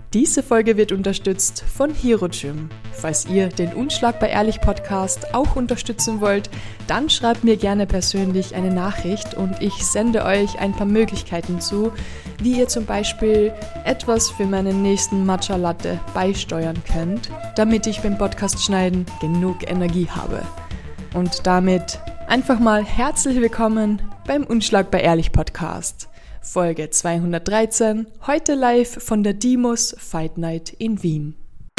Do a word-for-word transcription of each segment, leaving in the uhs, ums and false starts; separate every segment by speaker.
Speaker 1: Diese Folge wird unterstützt von Hero Gym. Falls ihr den Unschlagbar Ehrlich Podcast auch unterstützen wollt, dann schreibt mir gerne persönlich eine Nachricht und ich sende euch ein paar Möglichkeiten zu, wie ihr zum Beispiel etwas für meinen nächsten Matcha Latte beisteuern könnt, damit ich beim Podcast schneiden genug Energie habe. Und damit einfach mal herzlich willkommen beim Unschlagbar Ehrlich Podcast. Folge zweihundertdreizehn, heute live von der Demos Fight Night in Wien.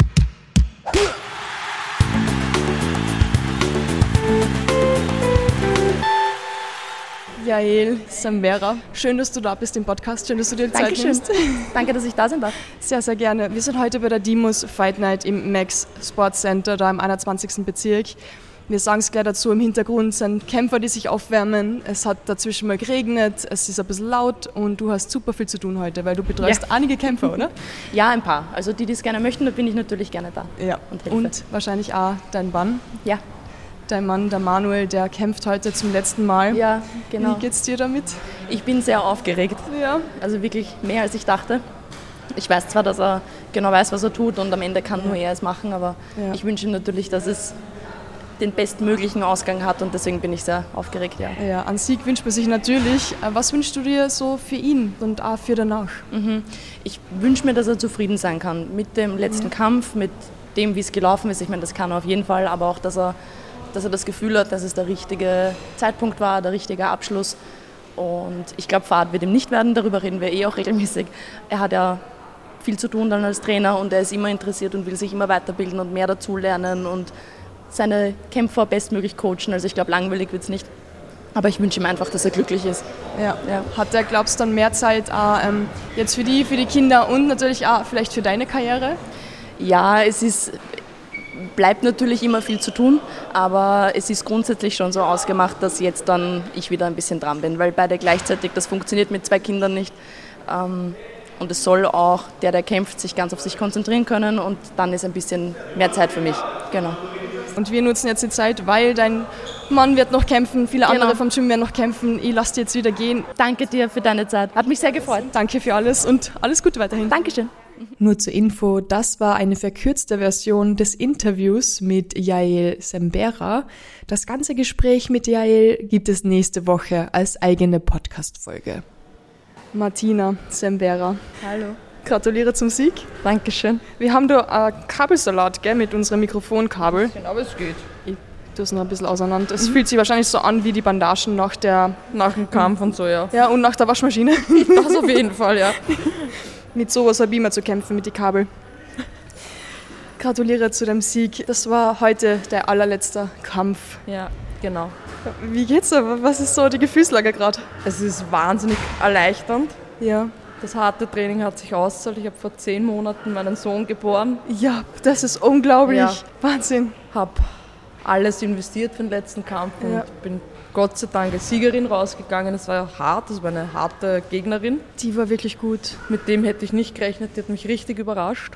Speaker 1: Yael Sembera, schön, dass du da bist im Podcast, schön, dass du dir die Zeit nimmst.
Speaker 2: Danke, dass ich da sein darf.
Speaker 1: Sehr, sehr gerne. Wir sind heute bei der Demos Fight Night im Max Sports Center, da im einundzwanzigsten Bezirk. Wir sagen es gleich dazu, im Hintergrund sind Kämpfer, die sich aufwärmen. Es hat dazwischen mal geregnet, es ist ein bisschen laut und du hast super viel zu tun heute, weil du betreust ja. einige Kämpfer, oder?
Speaker 2: Ja, ein paar. Also die, die es gerne möchten, da bin ich natürlich gerne da.
Speaker 1: Ja. Und, und wahrscheinlich auch dein Mann.
Speaker 2: Ja.
Speaker 1: Dein Mann, der Manuel, der kämpft heute zum letzten Mal.
Speaker 2: Ja, genau.
Speaker 1: Wie geht's dir damit?
Speaker 2: Ich bin sehr aufgeregt.
Speaker 1: Ja.
Speaker 2: Also wirklich mehr, als ich dachte. Ich weiß zwar, dass er genau weiß, was er tut und am Ende kann ja. nur er es machen, aber ja. ich wünsche ihm natürlich, dass es den bestmöglichen Ausgang hat und deswegen bin ich sehr aufgeregt, ja.
Speaker 1: Ja, an Sieg wünscht man sich natürlich. Was wünschst du dir so für ihn und auch für danach?
Speaker 2: Mhm. Ich wünsche mir, dass er zufrieden sein kann mit dem letzten mhm. Kampf, mit dem, wie es gelaufen ist. Ich meine, das kann er auf jeden Fall, aber auch, dass er, dass er das Gefühl hat, dass es der richtige Zeitpunkt war, der richtige Abschluss. Und ich glaube, Fahrt wird ihm nicht werden, darüber reden wir eh auch regelmäßig. Er hat ja viel zu tun dann als Trainer und er ist immer interessiert und will sich immer weiterbilden und mehr dazulernen und seine Kämpfer bestmöglich coachen. Also ich glaube, langweilig wird es nicht. Aber ich wünsche ihm einfach, dass er glücklich ist.
Speaker 1: Ja. Ja. Hat er, glaubst du, dann mehr Zeit auch, ähm, jetzt für die, für die Kinder und natürlich auch vielleicht für deine Karriere?
Speaker 2: Ja, es ist, bleibt natürlich immer viel zu tun, aber es ist grundsätzlich schon so ausgemacht, dass jetzt dann ich wieder ein bisschen dran bin, weil beide gleichzeitig, das funktioniert mit zwei Kindern nicht. Ähm, und es soll auch der, der kämpft, sich ganz auf sich konzentrieren können und dann ist ein bisschen mehr Zeit für mich. Genau.
Speaker 1: Und wir nutzen jetzt die Zeit, weil dein Mann wird noch kämpfen, viele
Speaker 2: genau.
Speaker 1: andere vom Gym werden noch kämpfen. Ich lasse dir jetzt wieder gehen.
Speaker 2: Danke dir für deine Zeit. Hat mich sehr gefreut.
Speaker 1: Danke für alles und alles Gute weiterhin.
Speaker 2: Dankeschön.
Speaker 1: Nur zur Info, das war eine verkürzte Version des Interviews mit Yael Sembera. Das ganze Gespräch mit Yael gibt es nächste Woche als eigene Podcast-Folge. Martina Sembera.
Speaker 2: Hallo.
Speaker 1: Gratuliere zum Sieg.
Speaker 2: Dankeschön.
Speaker 1: Wir haben da einen Kabelsalat, gell, mit unserem Mikrofonkabel.
Speaker 2: Aber es geht.
Speaker 1: Ich tue es noch ein bisschen auseinander. Es mhm. fühlt sich wahrscheinlich so an wie die Bandagen nach der...
Speaker 2: Nach dem Kampf und so, ja.
Speaker 1: Ja, und nach der Waschmaschine.
Speaker 2: Das auf jeden Fall, ja.
Speaker 1: Mit sowas habe ich immer zu kämpfen, mit den Kabel. Gratuliere zu deinem Sieg. Das war heute der allerletzte Kampf.
Speaker 2: Ja, genau.
Speaker 1: Wie geht's dir? Was ist so die Gefühlslage gerade?
Speaker 3: Es ist wahnsinnig erleichternd.
Speaker 1: Ja.
Speaker 3: Das harte Training hat sich ausgezahlt. Ich habe vor zehn Monaten meinen Sohn geboren.
Speaker 1: Ja, das ist unglaublich.
Speaker 3: Ja.
Speaker 1: Wahnsinn.
Speaker 3: Habe alles investiert für den letzten Kampf und
Speaker 1: ja.
Speaker 3: bin Gott sei Dank als Siegerin rausgegangen. Es war ja hart, das war eine harte Gegnerin.
Speaker 1: Die war wirklich gut.
Speaker 3: Mit dem hätte ich nicht gerechnet, die hat mich richtig überrascht.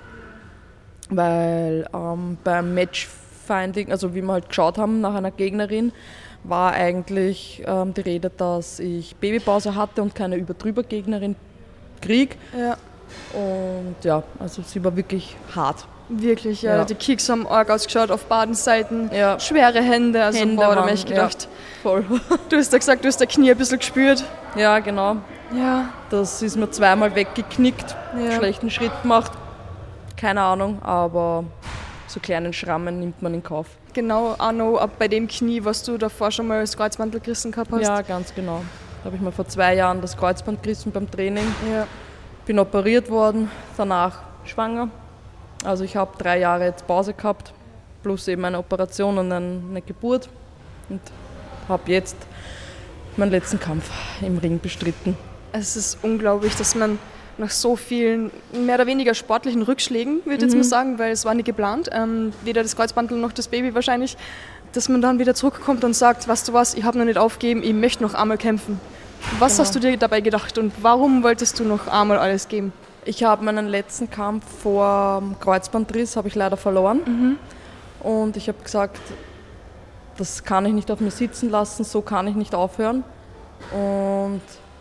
Speaker 3: Weil ähm, beim Matchfinding, also wie wir halt geschaut haben nach einer Gegnerin, war eigentlich ähm, die Rede, dass ich Babypause hatte und keine Überdrüber-Gegnerin krieg.
Speaker 1: Ja.
Speaker 3: Und ja, also sie war wirklich hart.
Speaker 1: Wirklich, ja.
Speaker 3: ja.
Speaker 1: Die Kicks haben arg ausgeschaut auf beiden Seiten.
Speaker 3: Ja.
Speaker 1: Schwere Hände, also
Speaker 3: Hände
Speaker 1: boah, da
Speaker 3: waren,
Speaker 1: habe ich gedacht.
Speaker 3: Ja, voll.
Speaker 1: Du hast ja gesagt, du hast das Knie ein bisschen gespürt.
Speaker 3: Ja, genau.
Speaker 1: Ja.
Speaker 3: Das ist mir zweimal weggeknickt,
Speaker 1: ja.
Speaker 3: schlechten Schritt gemacht. Keine Ahnung, aber so kleinen Schrammen nimmt man in Kauf.
Speaker 1: Genau, auch noch ab bei dem Knie, was du davor schon mal das Kreuzbandel gerissen gehabt hast.
Speaker 3: Ja, ganz genau. Da habe ich mir vor zwei Jahren das Kreuzband gerissen beim Training.
Speaker 1: Ja.
Speaker 3: Bin operiert worden, danach schwanger. Also ich habe drei Jahre jetzt Pause gehabt, plus eben eine Operation und eine Geburt. Und habe jetzt meinen letzten Kampf im Ring bestritten.
Speaker 1: Es ist unglaublich, dass man nach so vielen mehr oder weniger sportlichen Rückschlägen, würde ich jetzt
Speaker 3: Mhm.
Speaker 1: mal sagen, weil es war nicht geplant, ähm, weder das Kreuzbandel noch das Baby wahrscheinlich, dass man dann wieder zurückkommt und sagt, weißt du was, ich habe noch nicht aufgegeben, ich möchte noch einmal kämpfen. Was
Speaker 3: Genau.
Speaker 1: hast du dir dabei gedacht und warum wolltest du noch einmal alles geben?
Speaker 3: Ich habe meinen letzten Kampf vor Kreuzbandriss habe ich leider verloren.
Speaker 1: Mhm.
Speaker 3: Und ich habe gesagt, das kann ich nicht auf mir sitzen lassen, so kann ich nicht aufhören. Und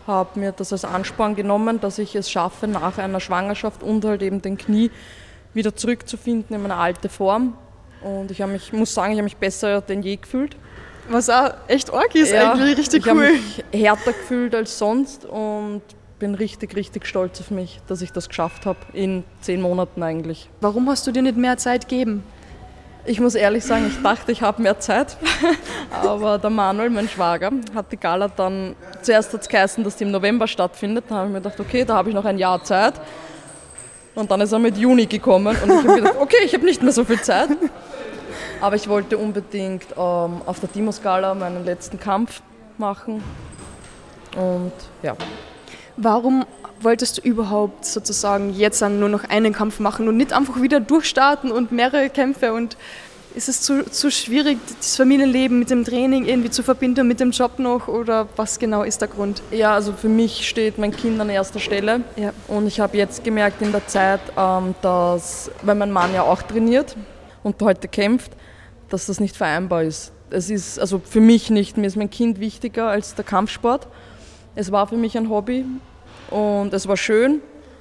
Speaker 3: habe mir das als Ansporn genommen, dass ich es schaffe, nach einer Schwangerschaft und halt eben den Knie wieder zurückzufinden in meine alte Form. Und ich habe mich, muss sagen, ich habe mich besser denn je gefühlt.
Speaker 1: Was auch echt arg ist,
Speaker 3: ja,
Speaker 1: eigentlich richtig
Speaker 3: ich
Speaker 1: cool.
Speaker 3: Ich habe mich härter gefühlt als sonst und bin richtig, richtig stolz auf mich, dass ich das geschafft habe in zehn Monaten eigentlich.
Speaker 1: Warum hast du dir nicht mehr Zeit gegeben?
Speaker 3: Ich muss ehrlich sagen, ich dachte, ich habe mehr Zeit, aber der Manuel, mein Schwager, hat die Gala dann, zuerst hat es geheißen, dass die im November stattfindet, da habe ich mir gedacht, okay, da habe ich noch ein Jahr Zeit und dann ist er mit Juni gekommen und ich habe gedacht, okay, ich habe nicht mehr so viel Zeit, aber ich wollte unbedingt ähm, auf der Dimos-Gala meinen letzten Kampf machen und ja.
Speaker 1: Warum wolltest du überhaupt sozusagen jetzt dann nur noch einen Kampf machen und nicht einfach wieder durchstarten und mehrere Kämpfe? Und ist es zu, zu schwierig, das Familienleben mit dem Training irgendwie zu verbinden, mit dem Job noch? Oder was genau ist der Grund?
Speaker 3: Ja, also für mich steht mein Kind an erster Stelle.
Speaker 1: Ja.
Speaker 3: Und ich habe jetzt gemerkt in der Zeit, dass, weil mein Mann ja auch trainiert und heute kämpft, dass das nicht vereinbar ist. Es ist also für mich nicht, mir ist mein Kind wichtiger als der Kampfsport. Es war für mich ein Hobby und es war schön,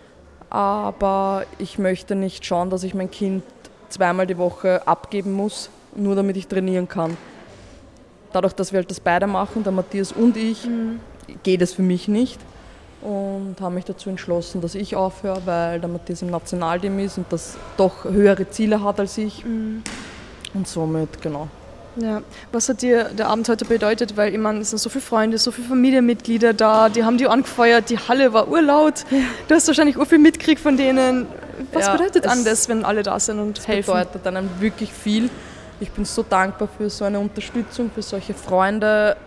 Speaker 3: aber ich möchte nicht schauen, dass ich mein Kind zweimal die Woche abgeben muss, nur damit ich trainieren kann. Dadurch, dass wir halt das beide machen, der Matthias und ich, mhm. geht es für mich nicht und habe mich dazu entschlossen, dass ich aufhöre, weil der Matthias im Nationalteam ist und das doch höhere Ziele hat als ich mhm. und somit, genau.
Speaker 1: Ja. Was hat dir der Abend heute bedeutet? Weil ich meine, es sind so viele Freunde, so viele Familienmitglieder da, die haben die angefeuert, die Halle war urlaut. Du hast wahrscheinlich auch viel mitgekriegt von denen. Was
Speaker 3: ja,
Speaker 1: bedeutet das, wenn alle da sind und
Speaker 3: es
Speaker 1: helfen?
Speaker 3: Es bedeutet einem wirklich viel. Ich bin so dankbar für so eine Unterstützung, für solche Freunde.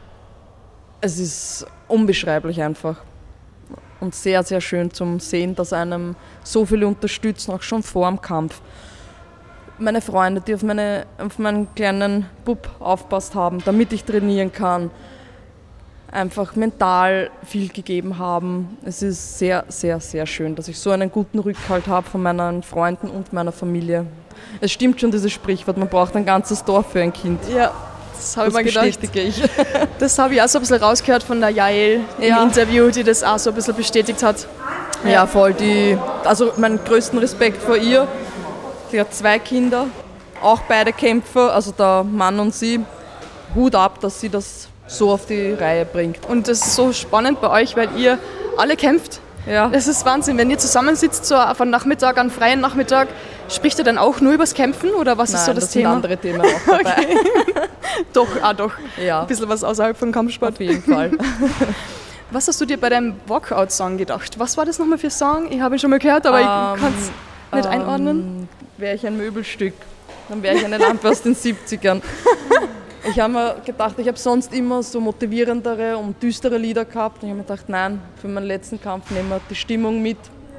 Speaker 3: Es ist unbeschreiblich einfach. Und sehr, sehr schön zum Sehen, dass einem so viele unterstützen, auch schon vor dem Kampf. Meine Freunde, die auf, meine, auf meinen kleinen Bub aufpasst haben, damit ich trainieren kann, einfach mental viel gegeben haben. Es ist sehr, sehr, sehr schön, dass ich so einen guten Rückhalt habe von meinen Freunden und meiner Familie. Es stimmt schon, dieses Sprichwort, man braucht ein ganzes Dorf für ein Kind.
Speaker 1: Ja, das habe ich mal gedacht.
Speaker 3: Bestätige ich.
Speaker 1: Das habe ich auch so ein bisschen rausgehört von der Jael
Speaker 3: ja.
Speaker 1: im Interview, die das auch so ein bisschen bestätigt hat.
Speaker 3: Ja, ja voll. Die, also meinen größten Respekt vor ihr. Sie hat zwei Kinder, auch beide Kämpfer, also der Mann und sie. Hut ab, dass sie das so auf die Reihe bringt.
Speaker 1: Und das ist so spannend bei euch, weil ihr alle kämpft.
Speaker 3: Ja.
Speaker 1: Das ist Wahnsinn. Wenn ihr zusammensitzt, so von Nachmittag an freien Nachmittag, spricht ihr dann auch nur übers Kämpfen oder was
Speaker 3: Nein,
Speaker 1: ist so das,
Speaker 3: das
Speaker 1: Thema?
Speaker 3: Nein, das sind andere Themen auch dabei.
Speaker 1: Okay. Doch, ah doch.
Speaker 3: Ja.
Speaker 1: Ein bisschen was außerhalb von Kampfsport.
Speaker 3: Auf jeden Fall.
Speaker 1: Was hast du dir bei deinem Walkout-Song gedacht? Was war das nochmal für ein Song? Ich habe ihn schon mal gehört, aber um, ich kann es nicht um, einordnen.
Speaker 3: Wäre ich ein Möbelstück, dann wäre ich eine Lampe aus den siebzigern. Ich habe mir gedacht, ich habe sonst immer so motivierendere und düstere Lieder gehabt. Und ich habe mir gedacht, nein, für meinen letzten Kampf nehmen wir die Stimmung mit,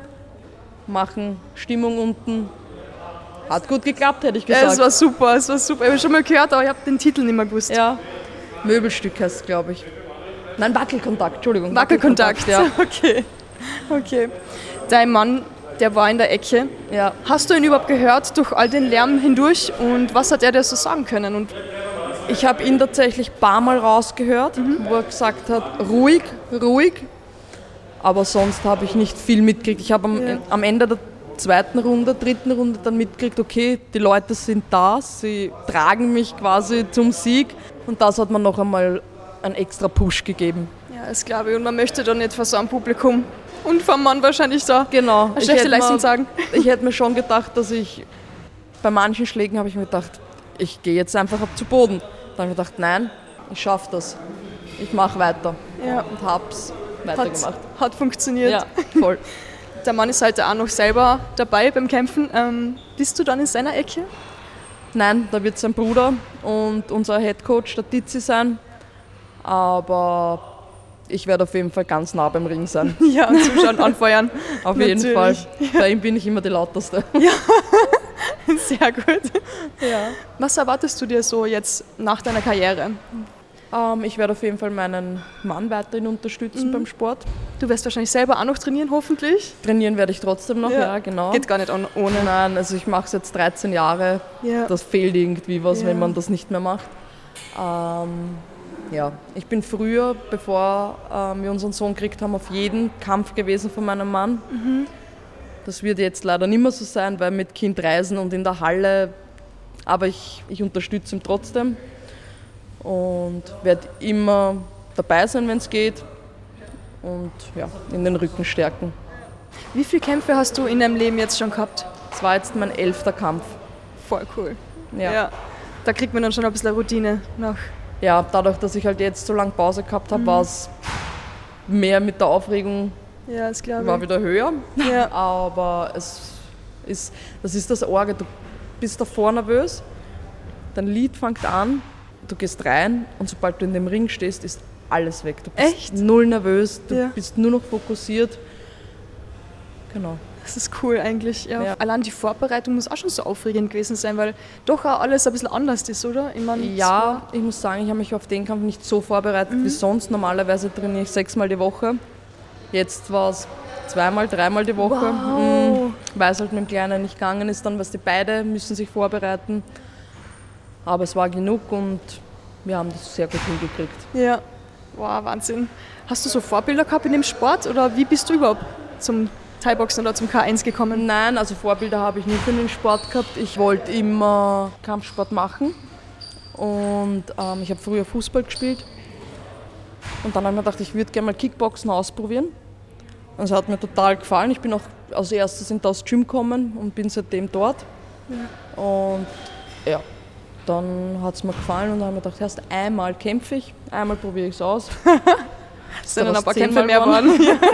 Speaker 3: machen Stimmung unten. Hat gut geklappt, hätte ich gesagt.
Speaker 1: Ja, es war super, es war super. Ich habe schon mal gehört, aber ich habe den Titel nicht mehr gewusst.
Speaker 3: Ja, Möbelstück heißt es, glaube ich. Nein, Wackelkontakt, Entschuldigung.
Speaker 1: Wackelkontakt, Wackelkontakt ja. Okay. Okay. Dein Mann, der war in der Ecke.
Speaker 3: Ja.
Speaker 1: Hast du ihn überhaupt gehört durch all den Lärm hindurch und was hat er dir so sagen können? Und
Speaker 3: ich habe ihn tatsächlich ein paar Mal rausgehört, mhm. wo er gesagt hat, ruhig, ruhig. Aber sonst habe ich nicht viel mitgekriegt. Ich habe am, ja. am Ende der zweiten Runde, dritten Runde dann mitgekriegt, okay, die Leute sind da, sie tragen mich quasi zum Sieg. Und das hat mir noch einmal einen extra Push gegeben.
Speaker 1: Ja, das glaube ich. Und man möchte dann nicht vor so einem Publikum und vom Mann wahrscheinlich da
Speaker 3: genau.
Speaker 1: eine schlechte Leistung
Speaker 3: mir,
Speaker 1: sagen.
Speaker 3: Ich hätte mir schon gedacht, dass ich, bei manchen Schlägen habe ich mir gedacht, ich gehe jetzt einfach ab zu Boden. Dann habe ich gedacht, nein, ich schaffe das. Ich mache weiter.
Speaker 1: Ja.
Speaker 3: Und habe es weitergemacht.
Speaker 1: Hat, hat funktioniert.
Speaker 3: Ja, voll.
Speaker 1: Der Mann ist heute auch noch selber dabei beim Kämpfen. Ähm, bist du dann in seiner Ecke?
Speaker 3: Nein, da wird sein Bruder und unser Headcoach, der Tizi, sein. Aber ich werde auf jeden Fall ganz nah beim Ring sein.
Speaker 1: Ja, und zuschauen, anfeuern.
Speaker 3: Auf jeden Fall. Ja. Bei ihm bin ich immer die Lauteste.
Speaker 1: Ja, sehr gut.
Speaker 3: Ja.
Speaker 1: Was erwartest du dir so jetzt nach deiner Karriere?
Speaker 3: Ähm, ich werde auf jeden Fall meinen Mann weiterhin unterstützen mhm. beim Sport.
Speaker 1: Du wirst wahrscheinlich selber auch noch trainieren, hoffentlich?
Speaker 3: Trainieren werde ich trotzdem noch, ja, ja genau.
Speaker 1: Geht gar nicht ohne.
Speaker 3: Nein, also ich mache es jetzt dreizehn Jahre.
Speaker 1: Ja.
Speaker 3: Das fehlt irgendwie was,
Speaker 1: ja.
Speaker 3: wenn man das nicht mehr macht. Ähm, Ja, ich bin früher, bevor äh, wir unseren Sohn gekriegt haben, auf jeden Kampf gewesen von meinem Mann. Mhm. Das wird jetzt leider nicht mehr so sein, weil mit Kind reisen und in der Halle, aber ich, ich unterstütze ihn trotzdem und werde immer dabei sein, wenn es geht und ja, in den Rücken stärken.
Speaker 1: Wie viele Kämpfe hast du in deinem Leben jetzt schon gehabt?
Speaker 3: Das war jetzt mein elfter Kampf.
Speaker 1: Voll cool.
Speaker 3: Ja.
Speaker 1: Ja. Da kriegt man dann schon ein bisschen Routine nach.
Speaker 3: Ja, dadurch, dass ich halt jetzt so lange Pause gehabt habe, mhm. war es mehr mit der Aufregung,
Speaker 1: ja, das glaube ich.
Speaker 3: War wieder höher.
Speaker 1: Ja.
Speaker 3: Aber es ist, das ist das Arge, du bist davor nervös, dein Lied fängt an, du gehst rein und sobald du in dem Ring stehst, ist alles weg. Du bist
Speaker 1: Echt?
Speaker 3: null nervös, du
Speaker 1: ja.
Speaker 3: bist nur noch fokussiert. Genau.
Speaker 1: Das ist cool eigentlich. Ja.
Speaker 3: Ja.
Speaker 1: Allein die Vorbereitung muss auch schon so aufregend gewesen sein, weil doch auch alles ein bisschen anders ist, oder? Ich mein,
Speaker 3: ja, ich muss sagen, ich habe mich auf den Kampf nicht so vorbereitet mhm. wie sonst. Normalerweise trainiere ich sechsmal die Woche. Jetzt war es zweimal, dreimal die Woche,
Speaker 1: wow.
Speaker 3: mhm. weil es halt mit dem Kleinen nicht gegangen ist. Dann, was die beide müssen sich vorbereiten. Aber es war genug und wir haben das sehr gut hingekriegt.
Speaker 1: Ja, wow, Wahnsinn. Hast du so Vorbilder gehabt in dem Sport oder wie bist du überhaupt zum Thai-Boxen oder zum K eins gekommen?
Speaker 3: Nein, also Vorbilder habe ich nie für den Sport gehabt. Ich wollte immer Kampfsport machen und ähm, ich habe früher Fußball gespielt. Und dann habe ich mir gedacht, ich würde gerne mal Kickboxen ausprobieren. Und es hat mir total gefallen. Ich bin auch als erstes in das Gym gekommen und bin seitdem dort. Ja. Und ja, dann hat es mir gefallen und dann habe ich mir gedacht, erst einmal kämpfe ich, einmal probiere ich es aus.
Speaker 1: Es sind dann ein paar Kämpfe mehr geworden.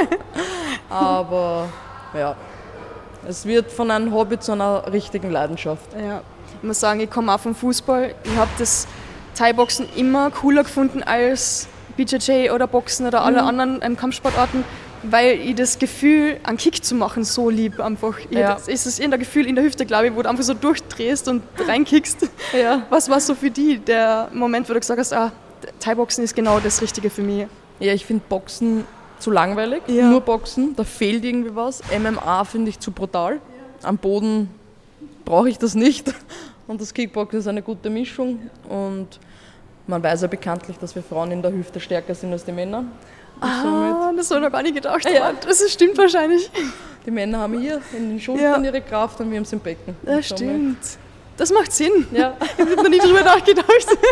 Speaker 3: Aber ja, es wird von einem Hobby zu einer richtigen Leidenschaft.
Speaker 1: Ja. Ich muss sagen, ich komme auch vom Fußball. Ich habe das Thai-Boxen immer cooler gefunden als B J J oder Boxen oder alle mhm. anderen ähm, Kampfsportarten, weil ich das Gefühl, einen Kick zu machen, so lieb einfach.
Speaker 3: Ja.
Speaker 1: Das ist das irgendein Gefühl in der Hüfte, glaube ich, wo du einfach so durchdrehst und reinkickst.
Speaker 3: Ja.
Speaker 1: Was war so für dich der Moment, wo du gesagt hast, ah, Thai-Boxen ist genau das Richtige für mich?
Speaker 3: Ja, ich finde Boxen zu langweilig,
Speaker 1: ja.
Speaker 3: nur Boxen, da fehlt irgendwie was. M M A finde ich zu brutal. Am Boden brauche ich das nicht. Und das Kickboxen ist eine gute Mischung. Und man weiß ja bekanntlich, dass wir Frauen in der Hüfte stärker sind als die Männer.
Speaker 1: Ah, das habe ich noch gar nicht gedacht.
Speaker 3: Ja.
Speaker 1: Das stimmt wahrscheinlich.
Speaker 3: Die Männer haben hier in den Schultern ja. ihre Kraft und wir haben es im Becken.
Speaker 1: Das stimmt. Das macht Sinn.
Speaker 3: Ja.
Speaker 1: Ich habe noch nie drüber nachgedacht.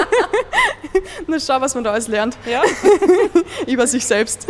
Speaker 1: Na schau, was man da alles lernt.
Speaker 3: Ja.
Speaker 1: Über sich selbst.